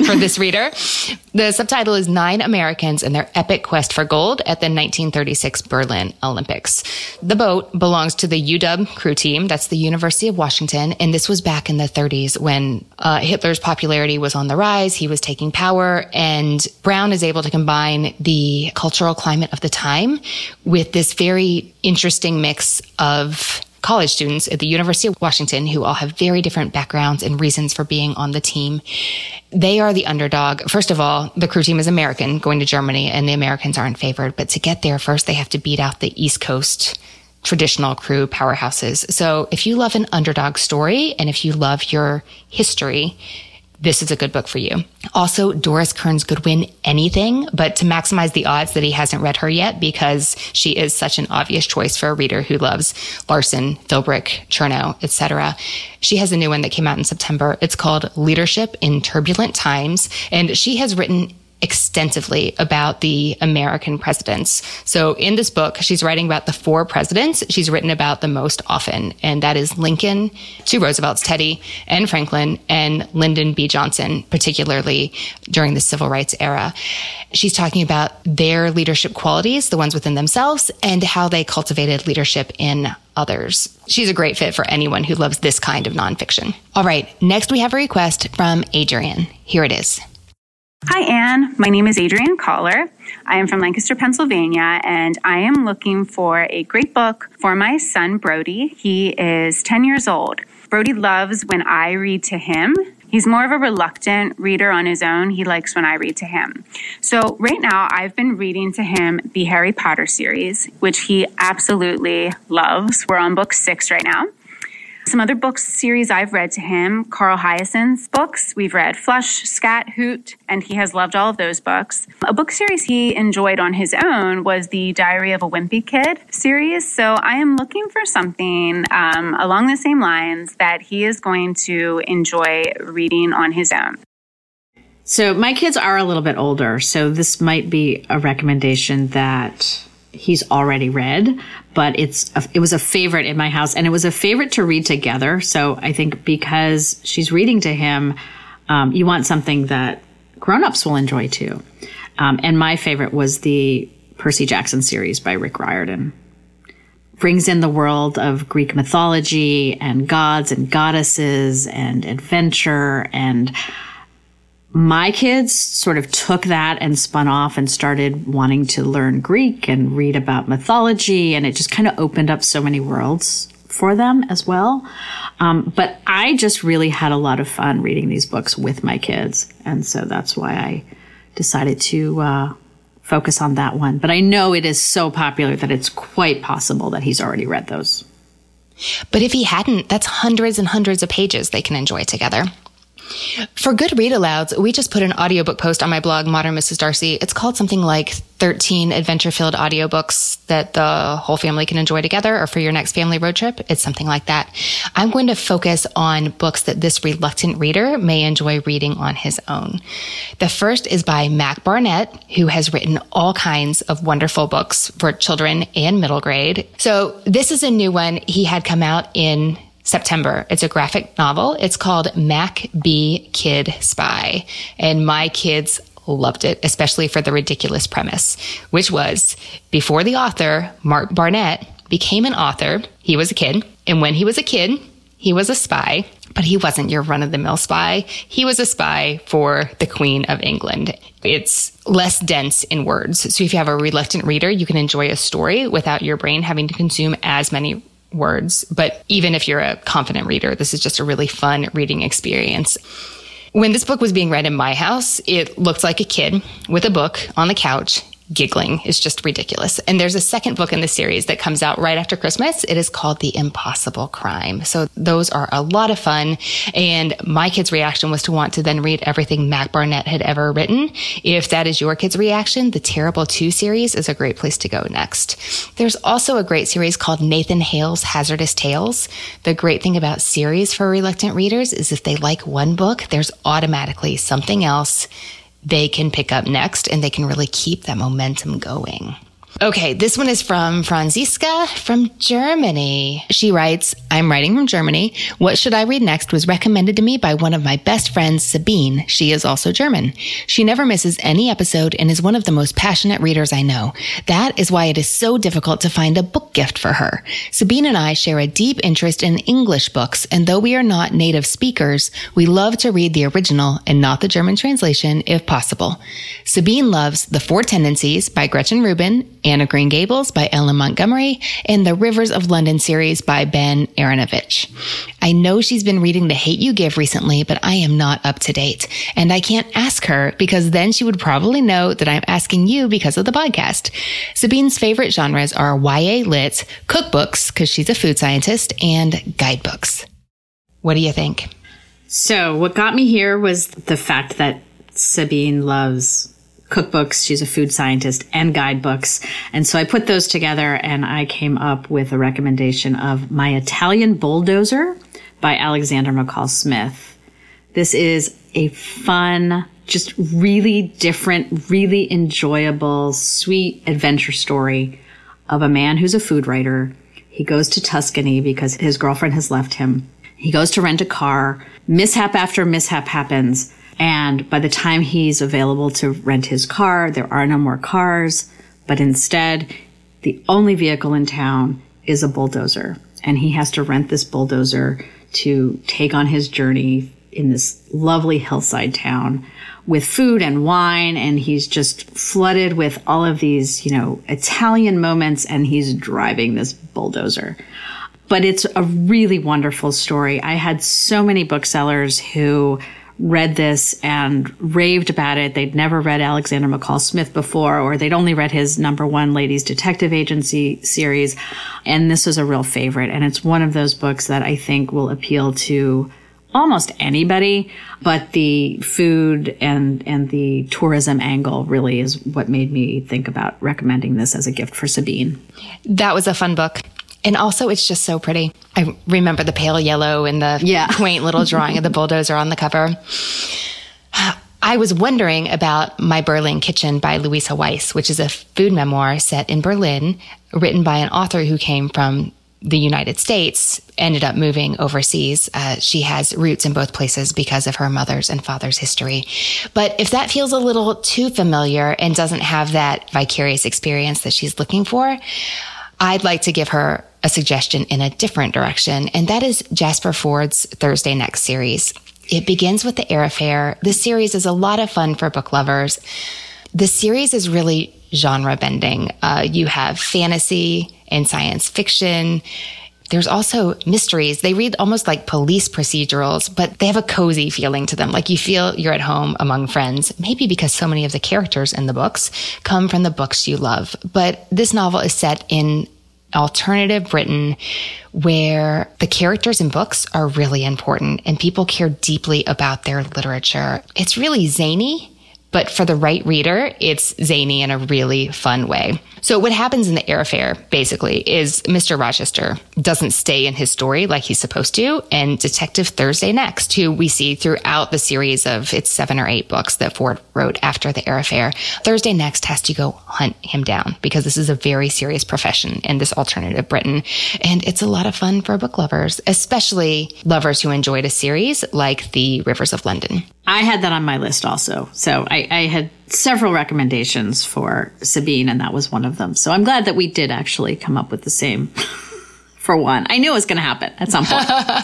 for this reader. The subtitle is 9 Americans and Their Epic Quest for Gold at the 1936 Berlin Olympics. The boat belongs to the UW crew team. That's the University of Washington. And this was back in the 30s when Hitler's popularity was on the rise. He was taking power. And Brown is able to combine the cultural climate of the time with this very interesting mix of college students at the University of Washington who all have very different backgrounds and reasons for being on the team. They are the underdog. First of all, the crew team is American going to Germany, and the Americans aren't favored. But to get there first, they have to beat out the East Coast traditional crew powerhouses. So if you love an underdog story and if you love your history, this is a good book for you. Also, Doris Kearns could win anything, but to maximize the odds that he hasn't read her yet, because she is such an obvious choice for a reader who loves Larson, Philbrick, Chernow, etc. She has a new one that came out in September. It's called Leadership in Turbulent Times, and she has written extensively about the American presidents. So in this book, she's writing about the 4 presidents she's written about the most often, and that is Lincoln, 2 Roosevelts, Teddy and Franklin, and Lyndon B. Johnson, particularly during the Civil Rights era. She's talking about their leadership qualities, the ones within themselves, and how they cultivated leadership in others. She's a great fit for anyone who loves this kind of nonfiction. All right, next we have a request from Adrian. Here it is. Hi, Anne. My name is Adrienne Collar. I am from Lancaster, Pennsylvania, and I am looking for a great book for my son, Brody. He is 10 years old. Brody loves when I read to him. He's more of a reluctant reader on his own. He likes when I read to him. So right now, I've been reading to him the Harry Potter series, which he absolutely loves. We're on book 6 right now. Some other books series I've read to him, Carl Hyacint's books. We've read Flush, Scat, Hoot, and he has loved all of those books. A book series he enjoyed on his own was the Diary of a Wimpy Kid series. So I am looking for something along the same lines that he is going to enjoy reading on his own. So my kids are a little bit older, so this might be a recommendation that he's already read, but it was a favorite in my house, and it was a favorite to read together. So I think because she's reading to him, you want something that grown-ups will enjoy too. And my favorite was the Percy Jackson series by Rick Riordan. Brings in the world of Greek mythology and gods and goddesses and adventure, and my kids sort of took that and spun off and started wanting to learn Greek and read about mythology. And it just kind of opened up so many worlds for them as well. But I just really had a lot of fun reading these books with my kids. And so that's why I decided to focus on that one. But I know it is so popular that it's quite possible that he's already read those. But if he hadn't, that's hundreds and hundreds of pages they can enjoy together. For Good Read Alouds, we just put an audiobook post on my blog, Modern Mrs. Darcy. It's called something like 13 adventure-filled audiobooks that the whole family can enjoy together, or for your next family road trip. It's something like that. I'm going to focus on books that this reluctant reader may enjoy reading on his own. The first is by Mac Barnett, who has written all kinds of wonderful books for children and middle grade. So this is a new one. He had come out in September. It's a graphic novel. It's called Mac B. Kid Spy. And my kids loved it, especially for the ridiculous premise, which was before the author, Mark Barnett, became an author, he was a kid. And when he was a kid, he was a spy, but he wasn't your run-of-the-mill spy. He was a spy for the Queen of England. It's less dense in words. So if you have a reluctant reader, you can enjoy a story without your brain having to consume as many words. But even if you're a confident reader, this is just a really fun reading experience. When this book was being read in my house, it looked like a kid with a book on the couch giggling. It's just ridiculous. And there's a second book in the series that comes out right after Christmas. It is called The Impossible Crime. So those are a lot of fun. And my kid's reaction was to want to then read everything Mac Barnett had ever written. If that is your kid's reaction, the Terrible 2 series is a great place to go next. There's also a great series called Nathan Hale's Hazardous Tales. The great thing about series for reluctant readers is if they like one book, there's automatically something else they can pick up next, and they can really keep that momentum going. Okay, this one is from Franziska from Germany. She writes, I'm writing from Germany. What Should I Read Next was recommended to me by one of my best friends, Sabine. She is also German. She never misses any episode and is one of the most passionate readers I know. That is why it is so difficult to find a book gift for her. Sabine and I share a deep interest in English books, and though we are not native speakers, we love to read the original and not the German translation if possible. Sabine loves The Four Tendencies by Gretchen Rubin, Anne of Green Gables by Ellen Montgomery, and the Rivers of London series by Ben Aaronovitch. I know she's been reading The Hate U Give recently, but I am not up to date. And I can't ask her because then she would probably know that I'm asking you because of the podcast. Sabine's favorite genres are YA lit, cookbooks, because she's a food scientist, and guidebooks. What do you think? So what got me here was the fact that Sabine loves cookbooks. She's a food scientist, and guidebooks. And so I put those together and I came up with a recommendation of My Italian Bulldozer by Alexander McCall Smith. This is a fun, just really different, really enjoyable, sweet adventure story of a man who's a food writer. He goes to Tuscany because his girlfriend has left him. He goes to rent a car. Mishap after mishap happens. And by the time he's available to rent his car, there are no more cars, but instead, the only vehicle in town is a bulldozer. And he has to rent this bulldozer to take on his journey in this lovely hillside town with food and wine. And he's just flooded with all of these, Italian moments, and he's driving this bulldozer. But it's a really wonderful story. I had so many booksellers who read this and raved about it. They'd never read Alexander McCall Smith before, or they'd only read his #1 Ladies Detective Agency series. And this was a real favorite. And it's one of those books that I think will appeal to almost anybody, but the food and the tourism angle really is what made me think about recommending this as a gift for Sabine. That was a fun book. And also, it's just so pretty. I remember the pale yellow and the quaint little drawing of the bulldozer on the cover. I was wondering about My Berlin Kitchen by Louisa Weiss, which is a food memoir set in Berlin, written by an author who came from the United States, ended up moving overseas. She has roots in both places because of her mother's and father's history. But if that feels a little too familiar and doesn't have that vicarious experience that she's looking for, I'd like to give her a suggestion in a different direction, and that is Jasper Ford's Thursday Next series. It begins with the Air Affair. This series is a lot of fun for book lovers. The series is really genre bending. You have fantasy and science fiction. There's also mysteries. They read almost like police procedurals, but they have a cozy feeling to them. Like you feel you're at home among friends, maybe because so many of the characters in the books come from the books you love. But this novel is set in alternative Britain where the characters in books are really important and people care deeply about their literature. It's really zany, but for the right reader, it's zany in a really fun way. So what happens in the Air Affair, basically, is Mr. Rochester doesn't stay in his story like he's supposed to, and Detective Thursday Next, who we see throughout the series of its 7 or 8 books that Ford wrote after the Air Affair, Thursday Next has to go hunt him down because this is a very serious profession in this alternative Britain. And it's a lot of fun for book lovers, especially lovers who enjoyed a series like The Rivers of London. I had that on my list also. So I had several recommendations for Sabine, and that was one of them. So I'm glad that we did actually come up with the same for one. I knew it was going to happen at some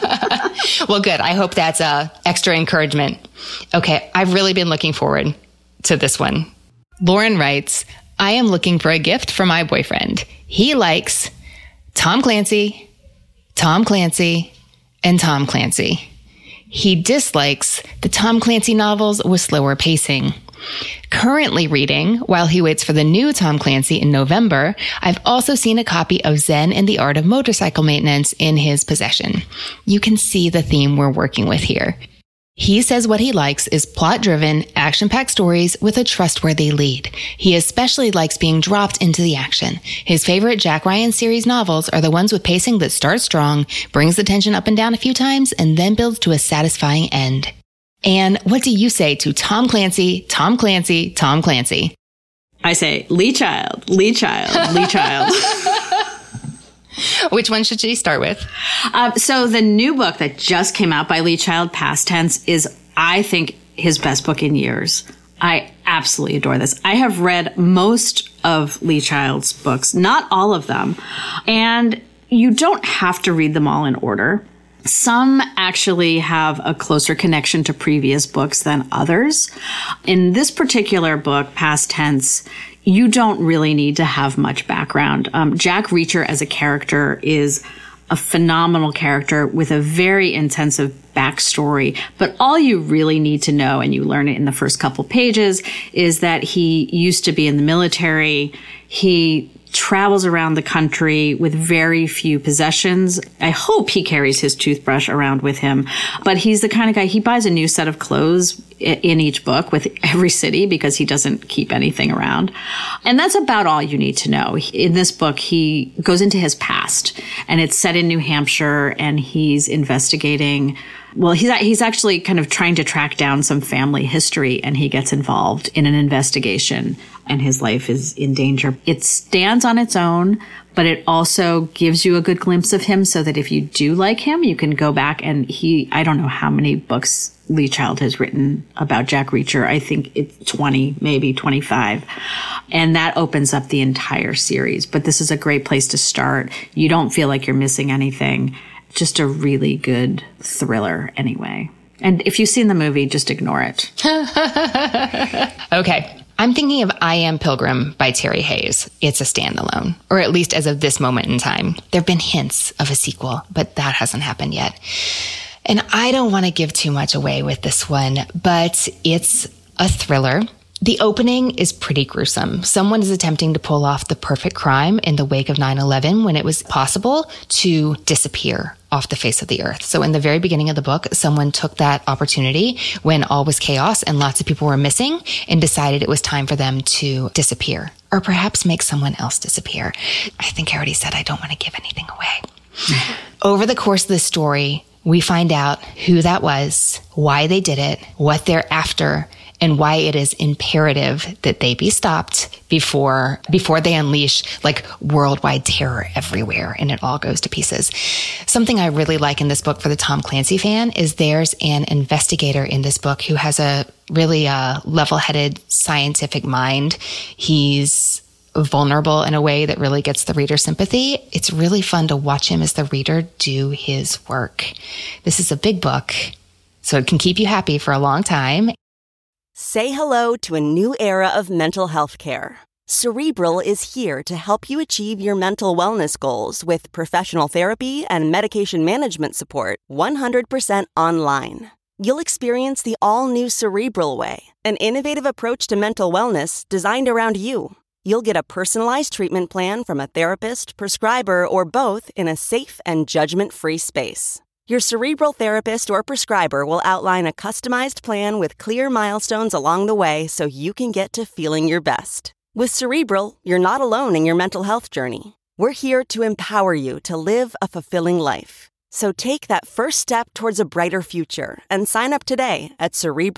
point. Well, good. I hope that's extra encouragement. Okay, I've really been looking forward to this one. Lauren writes, I am looking for a gift for my boyfriend. He likes Tom Clancy, Tom Clancy, and Tom Clancy. He dislikes the Tom Clancy novels with slower pacing. Currently reading, while he waits for the new Tom Clancy in November, I've also seen a copy of Zen and the Art of Motorcycle Maintenance in his possession. You can see the theme we're working with here. He says what he likes is plot-driven, action-packed stories with a trustworthy lead. He especially likes being dropped into the action. His favorite Jack Ryan series novels are the ones with pacing that starts strong, brings the tension up and down a few times, and then builds to a satisfying end. And what do you say to Tom Clancy, Tom Clancy, Tom Clancy? I say, Lee Child, Lee Child, Lee Child. Which one should she start with? So the new book that just came out by Lee Child, Past Tense, is, I think, his best book in years. I absolutely adore this. I have read most of Lee Child's books, not all of them. And you don't have to read them all in order. Some actually have a closer connection to previous books than others. In this particular book, Past Tense, you don't really need to have much background. Jack Reacher as a character is a phenomenal character with a very intensive backstory. But all you really need to know, and you learn it in the first couple pages, is that he used to be in the military. He travels around the country with very few possessions. I hope he carries his toothbrush around with him. But he's the kind of guy, he buys a new set of clothes in each book with every city because he doesn't keep anything around. And that's about all you need to know. In this book, he goes into his past, and it's set in New Hampshire, and he's investigating. Well, he's actually kind of trying to track down some family history, and he gets involved in an investigation, and his life is in danger. It stands on its own, but it also gives you a good glimpse of him so that if you do like him, you can go back and I don't know how many books Lee Child has written about Jack Reacher. I think it's 20, maybe 25. And that opens up the entire series. But this is a great place to start. You don't feel like you're missing anything. Just a really good thriller anyway. And if you've seen the movie, just ignore it. Okay. I'm thinking of I Am Pilgrim by Terry Hayes. It's a standalone, or at least as of this moment in time. There have been hints of a sequel, but that hasn't happened yet. And I don't want to give too much away with this one, but it's a thriller. The opening is pretty gruesome. Someone is attempting to pull off the perfect crime in the wake of 9/11 when it was possible to disappear off the face of the earth. So in the very beginning of the book, someone took that opportunity when all was chaos and lots of people were missing and decided it was time for them to disappear, or perhaps make someone else disappear. I think I already said I don't want to give anything away. Over the course of the story, we find out who that was, why they did it, what they're after, and why it is imperative that they be stopped before they unleash like worldwide terror everywhere and it all goes to pieces. Something I really like in this book for the Tom Clancy fan is there's an investigator in this book who has a really level-headed scientific mind. He's vulnerable in a way that really gets the reader sympathy. It's really fun to watch him as the reader do his work. This is a big book, so it can keep you happy for a long time. Say hello to a new era of mental health care. Cerebral is here to help you achieve your mental wellness goals with professional therapy and medication management support 100% online. You'll experience the all-new Cerebral Way, an innovative approach to mental wellness designed around you. You'll get a personalized treatment plan from a therapist, prescriber, or both in a safe and judgment-free space. Your Cerebral therapist or prescriber will outline a customized plan with clear milestones along the way so you can get to feeling your best. With Cerebral, you're not alone in your mental health journey. We're here to empower you to live a fulfilling life. So take that first step towards a brighter future and sign up today at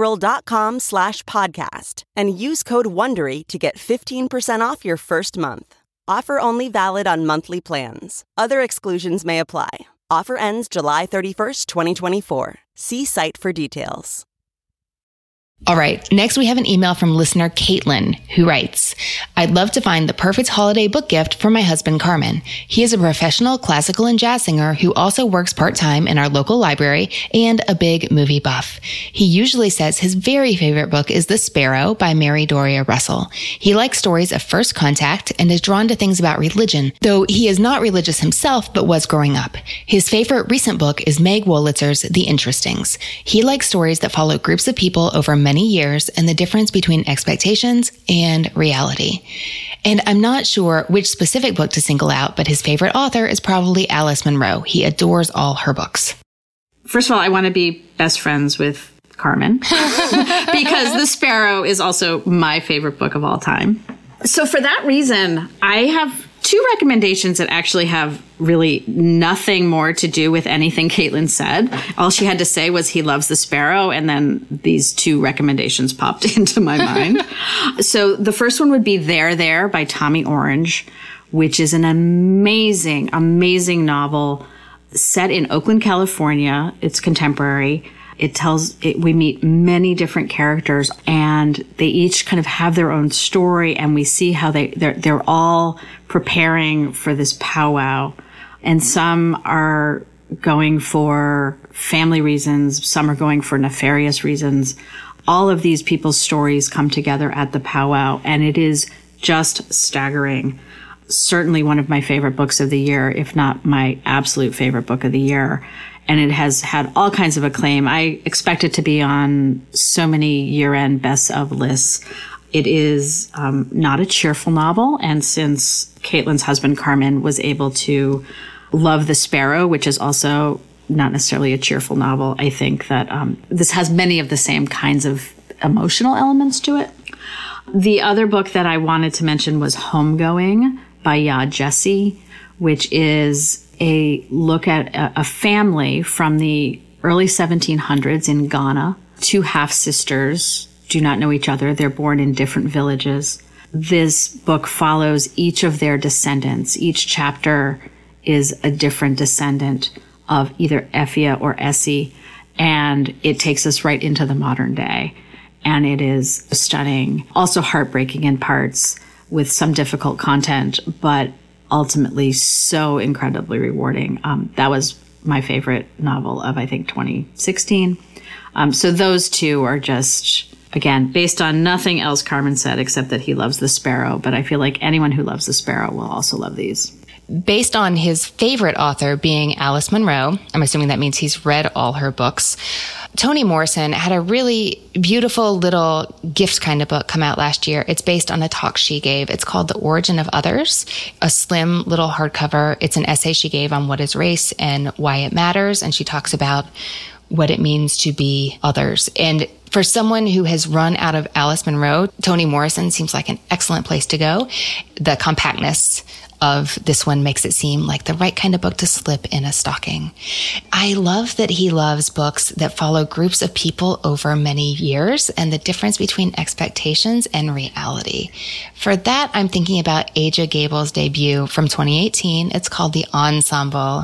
Cerebral.com/podcast and use code WONDERY to get 15% off your first month. Offer only valid on monthly plans. Other exclusions may apply. Offer ends July 31st, 2024. See site for details. All right. Next, we have an email from listener Caitlin, who writes, I'd love to find the perfect holiday book gift for my husband, Carmen. He is a professional classical and jazz singer who also works part-time in our local library and a big movie buff. He usually says his very favorite book is The Sparrow by Mary Doria Russell. He likes stories of first contact and is drawn to things about religion, though he is not religious himself, but was growing up. His favorite recent book is Meg Wolitzer's The Interestings. He likes stories that follow groups of people over many years and the difference between expectations and reality. And I'm not sure which specific book to single out, but his favorite author is probably Alice Munro. He adores all her books. First of all, I want to be best friends with Carmen because The Sparrow is also my favorite book of all time. So for that reason, I have two recommendations that actually have really nothing more to do with anything Caitlin said. All she had to say was he loves the sparrow, and then these two recommendations popped into my mind. So the first one would be There by Tommy Orange, which is an amazing, amazing novel set in Oakland, California. It's contemporary. We meet many different characters, and they each kind of have their own story, and we see how they're all preparing for this powwow. And some are going for family reasons, some are going for nefarious reasons. All of these people's stories come together at the powwow, and it is just staggering. Certainly one of my favorite books of the year, if not my absolute favorite book of the year. And it has had all kinds of acclaim. I expect it to be on so many year-end best of lists. It is not a cheerful novel. And since Caitlin's husband, Carmen, was able to love The Sparrow, which is also not necessarily a cheerful novel, I think that this has many of the same kinds of emotional elements to it. The other book that I wanted to mention was Homegoing by Yaa Gyasi, which is a look at a family from the early 1700s in Ghana. Two half-sisters do not know each other. They're born in different villages. This book follows each of their descendants. Each chapter is a different descendant of either Effia or Essie, and it takes us right into the modern day. And it is stunning, also heartbreaking in parts with some difficult content, but ultimately so incredibly rewarding. That was my favorite novel of, I think, 2016. So those two are just, again, based on nothing else Carmen said except that he loves The Sparrow. But I feel like anyone who loves The Sparrow will also love these. Based on his favorite author being Alice Munro, I'm assuming that means he's read all her books, Toni Morrison had a really beautiful little gift kind of book come out last year. It's based on a talk she gave. It's called The Origin of Others, a slim little hardcover. It's an essay she gave on what is race and why it matters. And she talks about what it means to be others. And for someone who has run out of Alice Munro, Toni Morrison seems like an excellent place to go. The compactness of this one makes it seem like the right kind of book to slip in a stocking. I love that he loves books that follow groups of people over many years and the difference between expectations and reality. For that, I'm thinking about Aja Gabel's debut from 2018. It's called The Ensemble.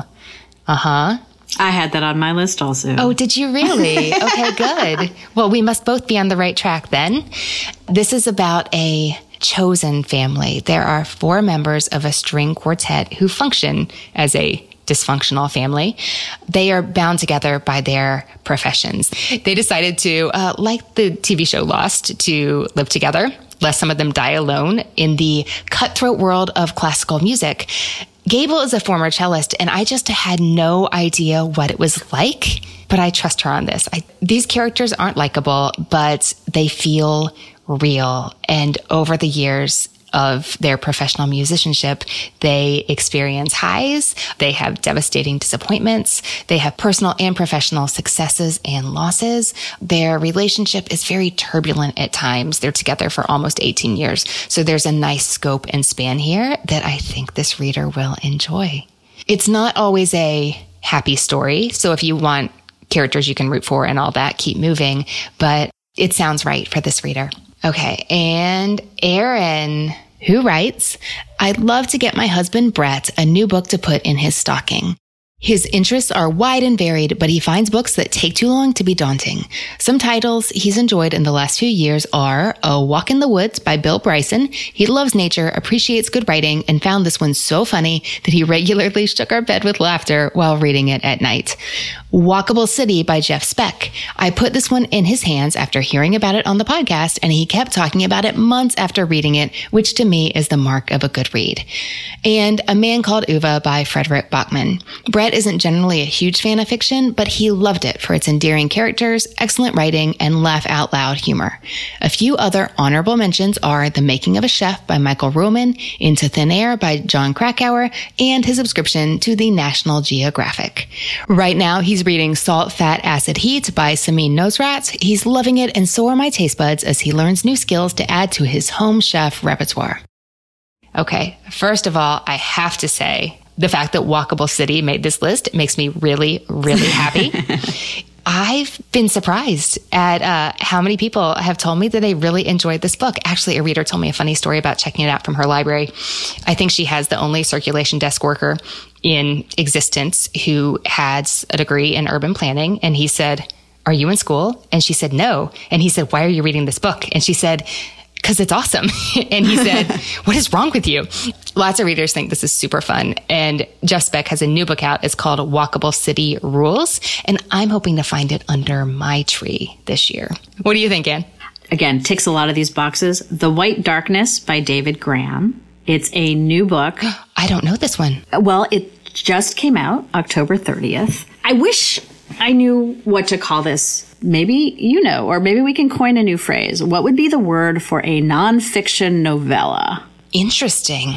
I had that on my list also. Oh, did you really? Okay, good. Well, we must both be on the right track then. This is about a chosen family. There are 4 members of a string quartet who function as a dysfunctional family. They are bound together by their professions. They decided to, like the TV show Lost, to live together, lest some of them die alone in the cutthroat world of classical music. Gabel is a former cellist, and I just had no idea what it was like, but I trust her on this. These characters aren't likable, but they feel real. And over the years of their professional musicianship, they experience highs, they have devastating disappointments, they have personal and professional successes and losses. Their relationship is very turbulent at times. They're together for almost 18 years. So there's a nice scope and span here that I think this reader will enjoy. It's not always a happy story. So if you want characters you can root for and all that, keep moving. But it sounds right for this reader. Okay, and Aaron, who writes, I'd love to get my husband Brett a new book to put in his stocking. His interests are wide and varied, but he finds books that take too long to be daunting. Some titles he's enjoyed in the last few years are A Walk in the Woods by Bill Bryson. He loves nature, appreciates good writing, and found this one so funny that he regularly shook our bed with laughter while reading it at night. Walkable City by Jeff Speck. I put this one in his hands after hearing about it on the podcast, and he kept talking about it months after reading it, which to me is the mark of a good read. And A Man Called Uva by Frederick Bachman. Brett isn't generally a huge fan of fiction, but he loved it for its endearing characters, excellent writing, and laugh-out-loud humor. A few other honorable mentions are The Making of a Chef by Michael Ruhlman, Into Thin Air by John Krakauer, and his subscription to the National Geographic. Right now, he's reading Salt, Fat, Acid, Heat by Samin Nosrat. He's loving it, and so are my taste buds as he learns new skills to add to his home chef repertoire. Okay, first of all, I have to say the fact that Walkable City made this list makes me really, really happy. I've been surprised at how many people have told me that they really enjoyed this book. Actually, a reader told me a funny story about checking it out from her library. I think she has the only circulation desk worker in existence who has a degree in urban planning. And he said, "Are you in school?" And she said, "No." And he said, "Why are you reading this book?" And she said, "Because it's awesome." And he said, "What is wrong with you?" Lots of readers think this is super fun. And Jeff Speck has a new book out. It's called Walkable City Rules. And I'm hoping to find it under my tree this year. What do you think, Anne? Again, ticks a lot of these boxes. The White Darkness by David Grann. It's a new book. I don't know this one. Well, it just came out October 30th. I wish I knew what to call this. Maybe you know, or maybe we can coin a new phrase. What would be the word for a nonfiction novella? Interesting.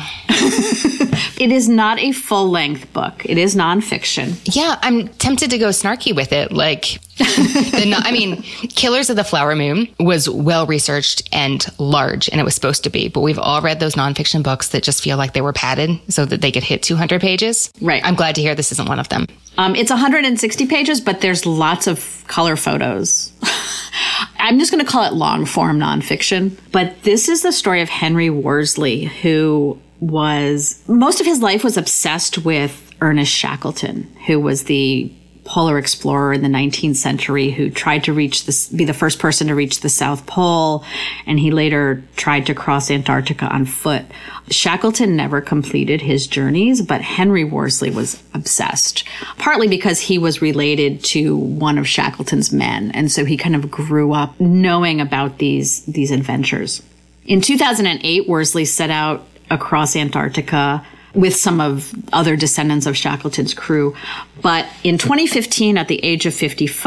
It is not a full-length book. It is nonfiction. Yeah, I'm tempted to go snarky with it. Like, Killers of the Flower Moon was well-researched and large, and it was supposed to be. But we've all read those nonfiction books that just feel like they were padded so that they could hit 200 pages. Right. I'm glad to hear this isn't one of them. It's 160 pages, but there's lots of color photos. I'm just going to call it long-form nonfiction. But this is the story of Henry Worsley, who most of his life was obsessed with Ernest Shackleton, who was the polar explorer in the 19th century who tried to be the first person to reach the South Pole. And he later tried to cross Antarctica on foot. Shackleton never completed his journeys, but Henry Worsley was obsessed, partly because he was related to one of Shackleton's men. And so he kind of grew up knowing about these adventures. In 2008, Worsley set out across Antarctica with some of other descendants of Shackleton's crew. But in 2015, at the age of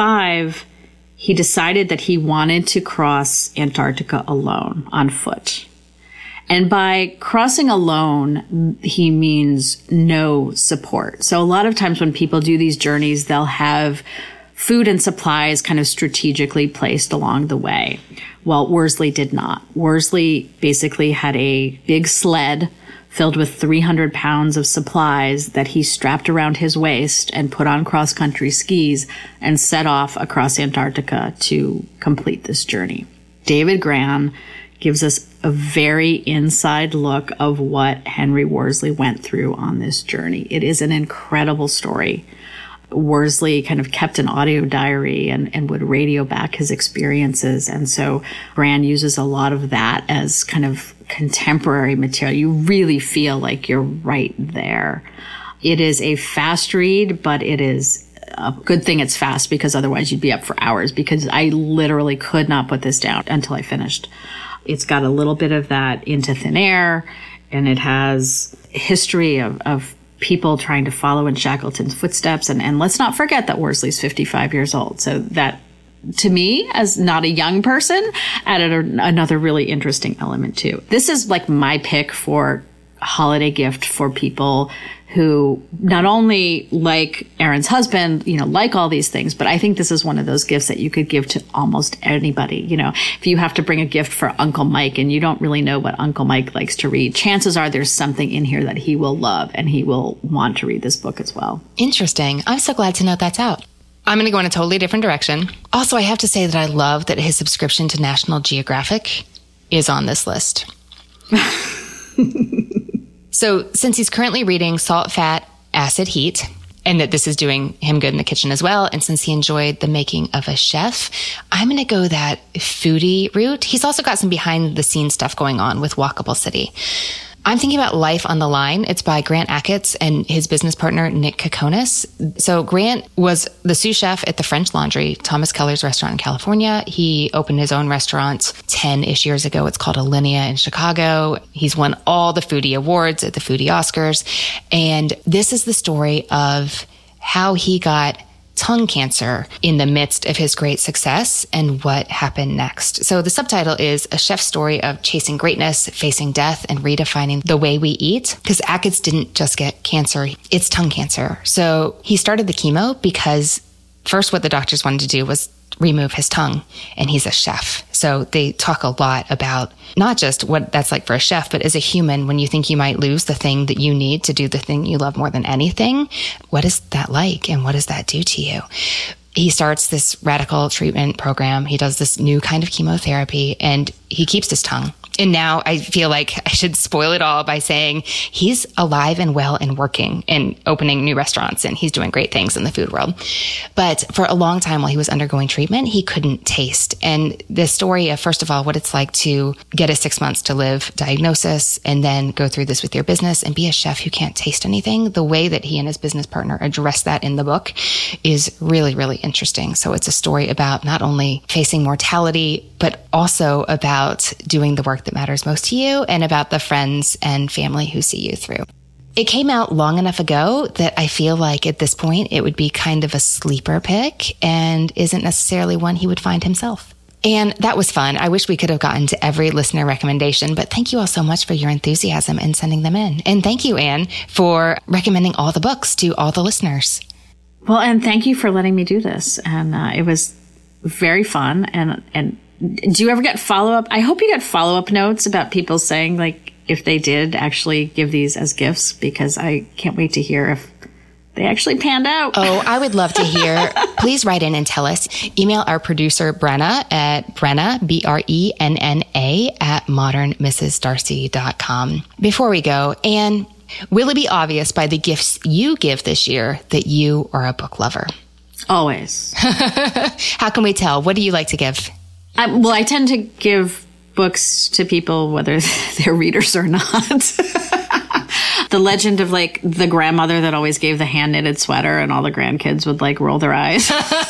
55, he decided that he wanted to cross Antarctica alone on foot. And by crossing alone, he means no support. So a lot of times when people do these journeys, they'll have food and supplies kind of strategically placed along the way. Well, Worsley did not. Worsley basically had a big sled filled with 300 pounds of supplies that he strapped around his waist and put on cross-country skis and set off across Antarctica to complete this journey. David Grann gives us a very inside look of what Henry Worsley went through on this journey. It is an incredible story. Worsley kind of kept an audio diary and would radio back his experiences. And so Grann uses a lot of that as kind of contemporary material. You really feel like you're right there. It is a fast read, but it is a good thing it's fast because otherwise you'd be up for hours because I literally could not put this down until I finished. It's got a little bit of that Into Thin Air, and it has a history of people trying to follow in Shackleton's footsteps. And let's not forget that Worsley's 55 years old. So that, to me, as not a young person, added another really interesting element too. This is like my pick for a holiday gift for people who not only like Erin's husband, like all these things, but I think this is one of those gifts that you could give to almost anybody. If you have to bring a gift for Uncle Mike and you don't really know what Uncle Mike likes to read, chances are there's something in here that he will love and he will want to read this book as well. Interesting. I'm so glad to know that's out. I'm going to go in a totally different direction. Also, I have to say that I love that his subscription to National Geographic is on this list. So since he's currently reading Salt, Fat, Acid, Heat, and that this is doing him good in the kitchen as well, and since he enjoyed The Making of a Chef, I'm going to go that foodie route. He's also got some behind-the-scenes stuff going on with Walkable City. I'm thinking about Life on the Line. It's by Grant Achatz and his business partner, Nick Kokonis. So Grant was the sous chef at the French Laundry, Thomas Keller's restaurant in California. He opened his own restaurant 10-ish years ago. It's called Alinea in Chicago. He's won all the foodie awards at the Foodie Oscars. And this is the story of how he got tongue cancer in the midst of his great success and what happened next. So the subtitle is A Chef's Story of Chasing Greatness, Facing Death, and Redefining the Way We Eat. Because Achatz didn't just get cancer, it's tongue cancer. So he started the chemo because first what the doctors wanted to do was remove his tongue, and he's a chef. So they talk a lot about not just what that's like for a chef, but as a human, when you think you might lose the thing that you need to do the thing you love more than anything, what is that like? And what does that do to you? He starts this radical treatment program. He does this new kind of chemotherapy, and he keeps his tongue. And now I feel like I should spoil it all by saying he's alive and well and working and opening new restaurants, and he's doing great things in the food world. But for a long time while he was undergoing treatment, he couldn't taste. And the story of, first of all, what it's like to get a 6 months to live diagnosis and then go through this with your business and be a chef who can't taste anything, the way that he and his business partner address that in the book is really, really interesting. So it's a story about not only facing mortality, but also about doing the work that matters most to you and about the friends and family who see you through. It came out long enough ago that I feel like at this point it would be kind of a sleeper pick and isn't necessarily one he would find himself. And that was fun. I wish we could have gotten to every listener recommendation, but thank you all so much for your enthusiasm and sending them in. And thank you, Anne, for recommending all the books to all the listeners. Well, and thank you for letting me do this. And it was very fun. And do you ever get follow-up? I hope you get follow-up notes about people saying, like, if they did actually give these as gifts, because I can't wait to hear if they actually panned out. Oh, I would love to hear. Please write in and tell us. Email our producer, Brenna, at Brenna, BRENNA, at modernmrsdarcy.com. Before we go, Anne, will it be obvious by the gifts you give this year that you are a book lover? Always. How can we tell? What do you like to give? Well, I tend to give books to people, whether they're readers or not. The legend of, like, the grandmother that always gave the hand-knitted sweater and all the grandkids would, like, roll their eyes.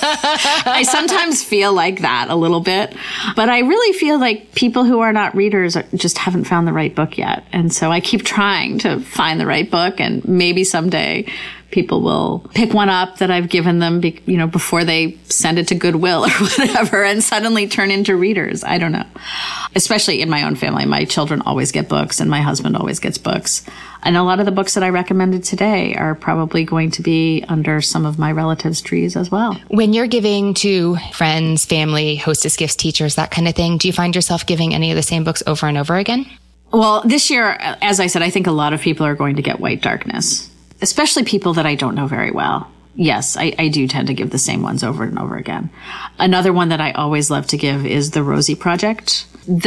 I sometimes feel like that a little bit. But I really feel like people who are not readers just haven't found the right book yet. And so I keep trying to find the right book, and maybe someday people will pick one up that I've given them, before they send it to Goodwill or whatever, and suddenly turn into readers. I don't know. Especially in my own family, my children always get books, and my husband always gets books. And a lot of the books that I recommended today are probably going to be under some of my relatives' trees as well. When you're giving to friends, family, hostess gifts, teachers, that kind of thing, do you find yourself giving any of the same books over and over again? Well, this year, as I said, I think a lot of people are going to get White Darkness, especially people that I don't know very well. Yes, I do tend to give the same ones over and over again. Another one that I always love to give is The Rosie Project.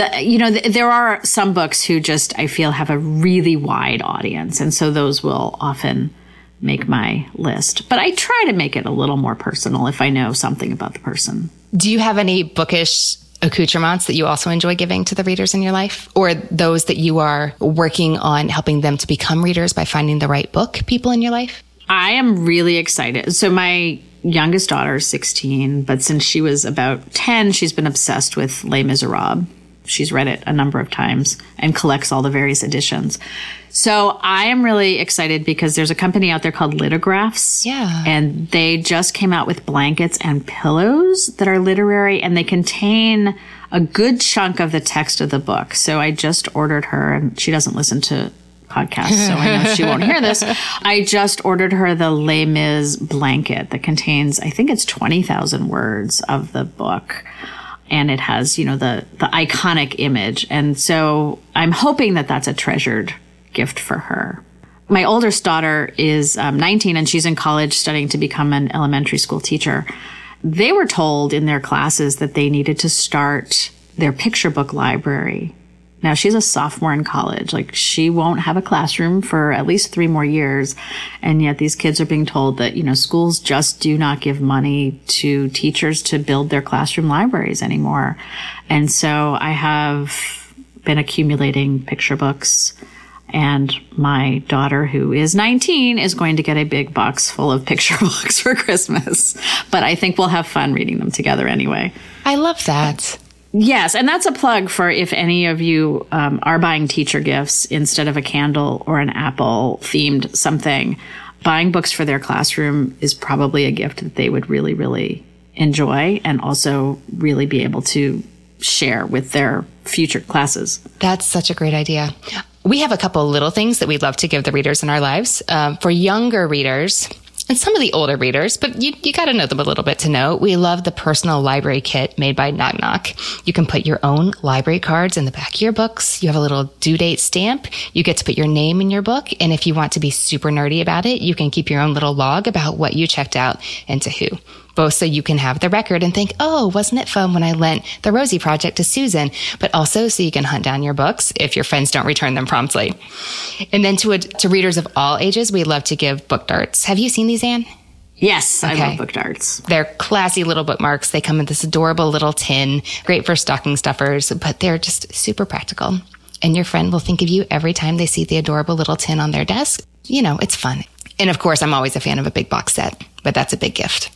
There are some books who just, I feel, have a really wide audience. And so those will often make my list. But I try to make it a little more personal if I know something about the person. Do you have any bookish accoutrements that you also enjoy giving to the readers in your life, or those that you are working on helping them to become readers by finding the right book people in your life? I am really excited. So my youngest daughter is 16, but since she was about 10, she's been obsessed with Les Miserables. She's read it a number of times and collects all the various editions. So I am really excited because there's a company out there called Litographs. Yeah. And they just came out with blankets and pillows that are literary, and they contain a good chunk of the text of the book. So I just ordered her, and she doesn't listen to podcasts, so I know she won't hear this. I just ordered her the Les Mis blanket that contains, I think it's 20,000 words of the book. And it has, the iconic image. And so I'm hoping that that's a treasured gift for her. My oldest daughter is 19, and she's in college studying to become an elementary school teacher. They were told in their classes that they needed to start their picture book library. Now, she's a sophomore in college. Like, she won't have a classroom for at least 3 more years. And yet these kids are being told that, schools just do not give money to teachers to build their classroom libraries anymore. And so I have been accumulating picture books. And my daughter, who is 19, is going to get a big box full of picture books for Christmas. But I think we'll have fun reading them together anyway. I love that. Yes, and that's a plug for if any of you are buying teacher gifts instead of a candle or an apple themed something. Buying books for their classroom is probably a gift that they would really, really enjoy and also really be able to share with their future classes. That's such a great idea. We have a couple little things that we'd love to give the readers in our lives. For younger readers, and some of the older readers, but you got to know them a little bit to know. We love the personal library kit made by Knock Knock. You can put your own library cards in the back of your books. You have a little due date stamp. You get to put your name in your book. And if you want to be super nerdy about it, you can keep your own little log about what you checked out and to who. Both so you can have the record and think, oh, wasn't it fun when I lent The Rosie Project to Susan? But also so you can hunt down your books if your friends don't return them promptly. And then to readers of all ages, we love to give book darts. Have you seen these, Anne? Yes, okay. I love book darts. They're classy little bookmarks. They come in this adorable little tin, great for stocking stuffers, but they're just super practical. And your friend will think of you every time they see the adorable little tin on their desk. You know, it's fun. And of course, I'm always a fan of a big box set, but that's a big gift.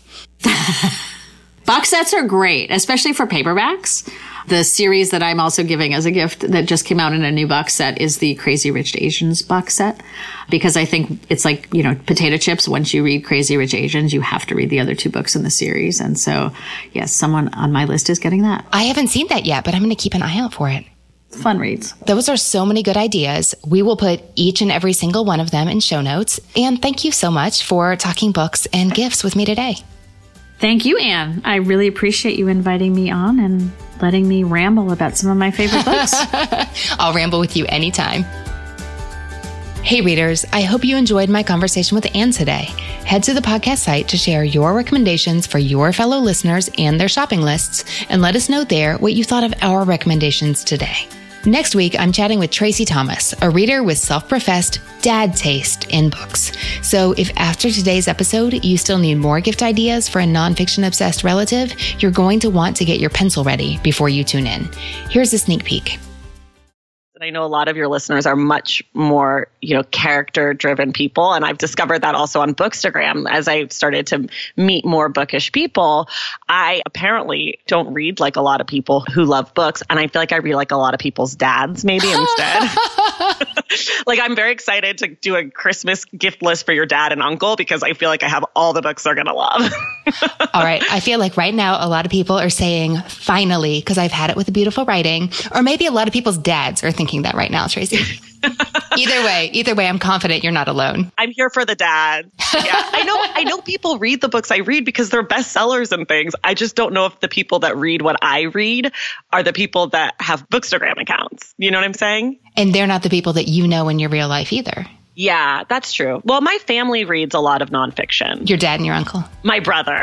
Box sets are great, especially for paperbacks. The series that I'm also giving as a gift that just came out in a new box set is the Crazy Rich Asians box set, because I think it's like, you know, potato chips. Once you read Crazy Rich Asians, you have to read the other 2 books in the series. And so, yes, someone on my list is getting that. I haven't seen that yet, but I'm going to keep an eye out for it. Fun reads. Those are so many good ideas. We will put each and every single one of them in show notes. And thank you so much for talking books and gifts with me today. Thank you, Anne. I really appreciate you inviting me on and letting me ramble about some of my favorite books. I'll ramble with you anytime. Hey readers, I hope you enjoyed my conversation with Anne today. Head to the podcast site to share your recommendations for your fellow listeners and their shopping lists, and let us know there what you thought of our recommendations today. Next week, I'm chatting with Tracy Thomas, a reader with self-professed dad taste in books. So if after today's episode, you still need more gift ideas for a nonfiction-obsessed relative, you're going to want to get your pencil ready before you tune in. Here's a sneak peek. I know a lot of your listeners are much more, character-driven people. And I've discovered that also on Bookstagram. As I've started to meet more bookish people, I apparently don't read like a lot of people who love books. And I feel like I read like a lot of people's dads maybe instead. Like I'm very excited to do a Christmas gift list for your dad and uncle because I feel like I have all the books they're going to love. All right. I feel like right now a lot of people are saying, finally, because I've had it with the beautiful writing. Or maybe a lot of people's dads are thinking that right now, Tracy. Either way, I'm confident you're not alone. I'm here for the dad. Yeah, I know people read the books I read because they're bestsellers and things. I just don't know if the people that read what I read are the people that have Bookstagram accounts. You know what I'm saying? And they're not the people that you know in your real life either. Yeah, that's true. Well, my family reads a lot of nonfiction. Your dad and your uncle? My brother.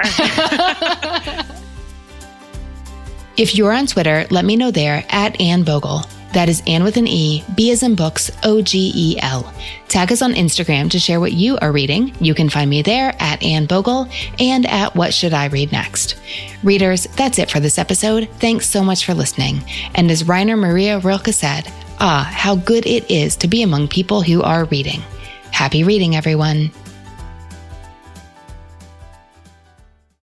If you're on Twitter, let me know there at Anne Bogel. That is Anne with an E, B as in books, OGEL. Tag us on Instagram to share what you are reading. You can find me there at Anne Bogel and at What Should I Read Next. Readers, that's it for this episode. Thanks so much for listening. And as Rainer Maria Rilke said, how good it is to be among people who are reading. Happy reading, everyone.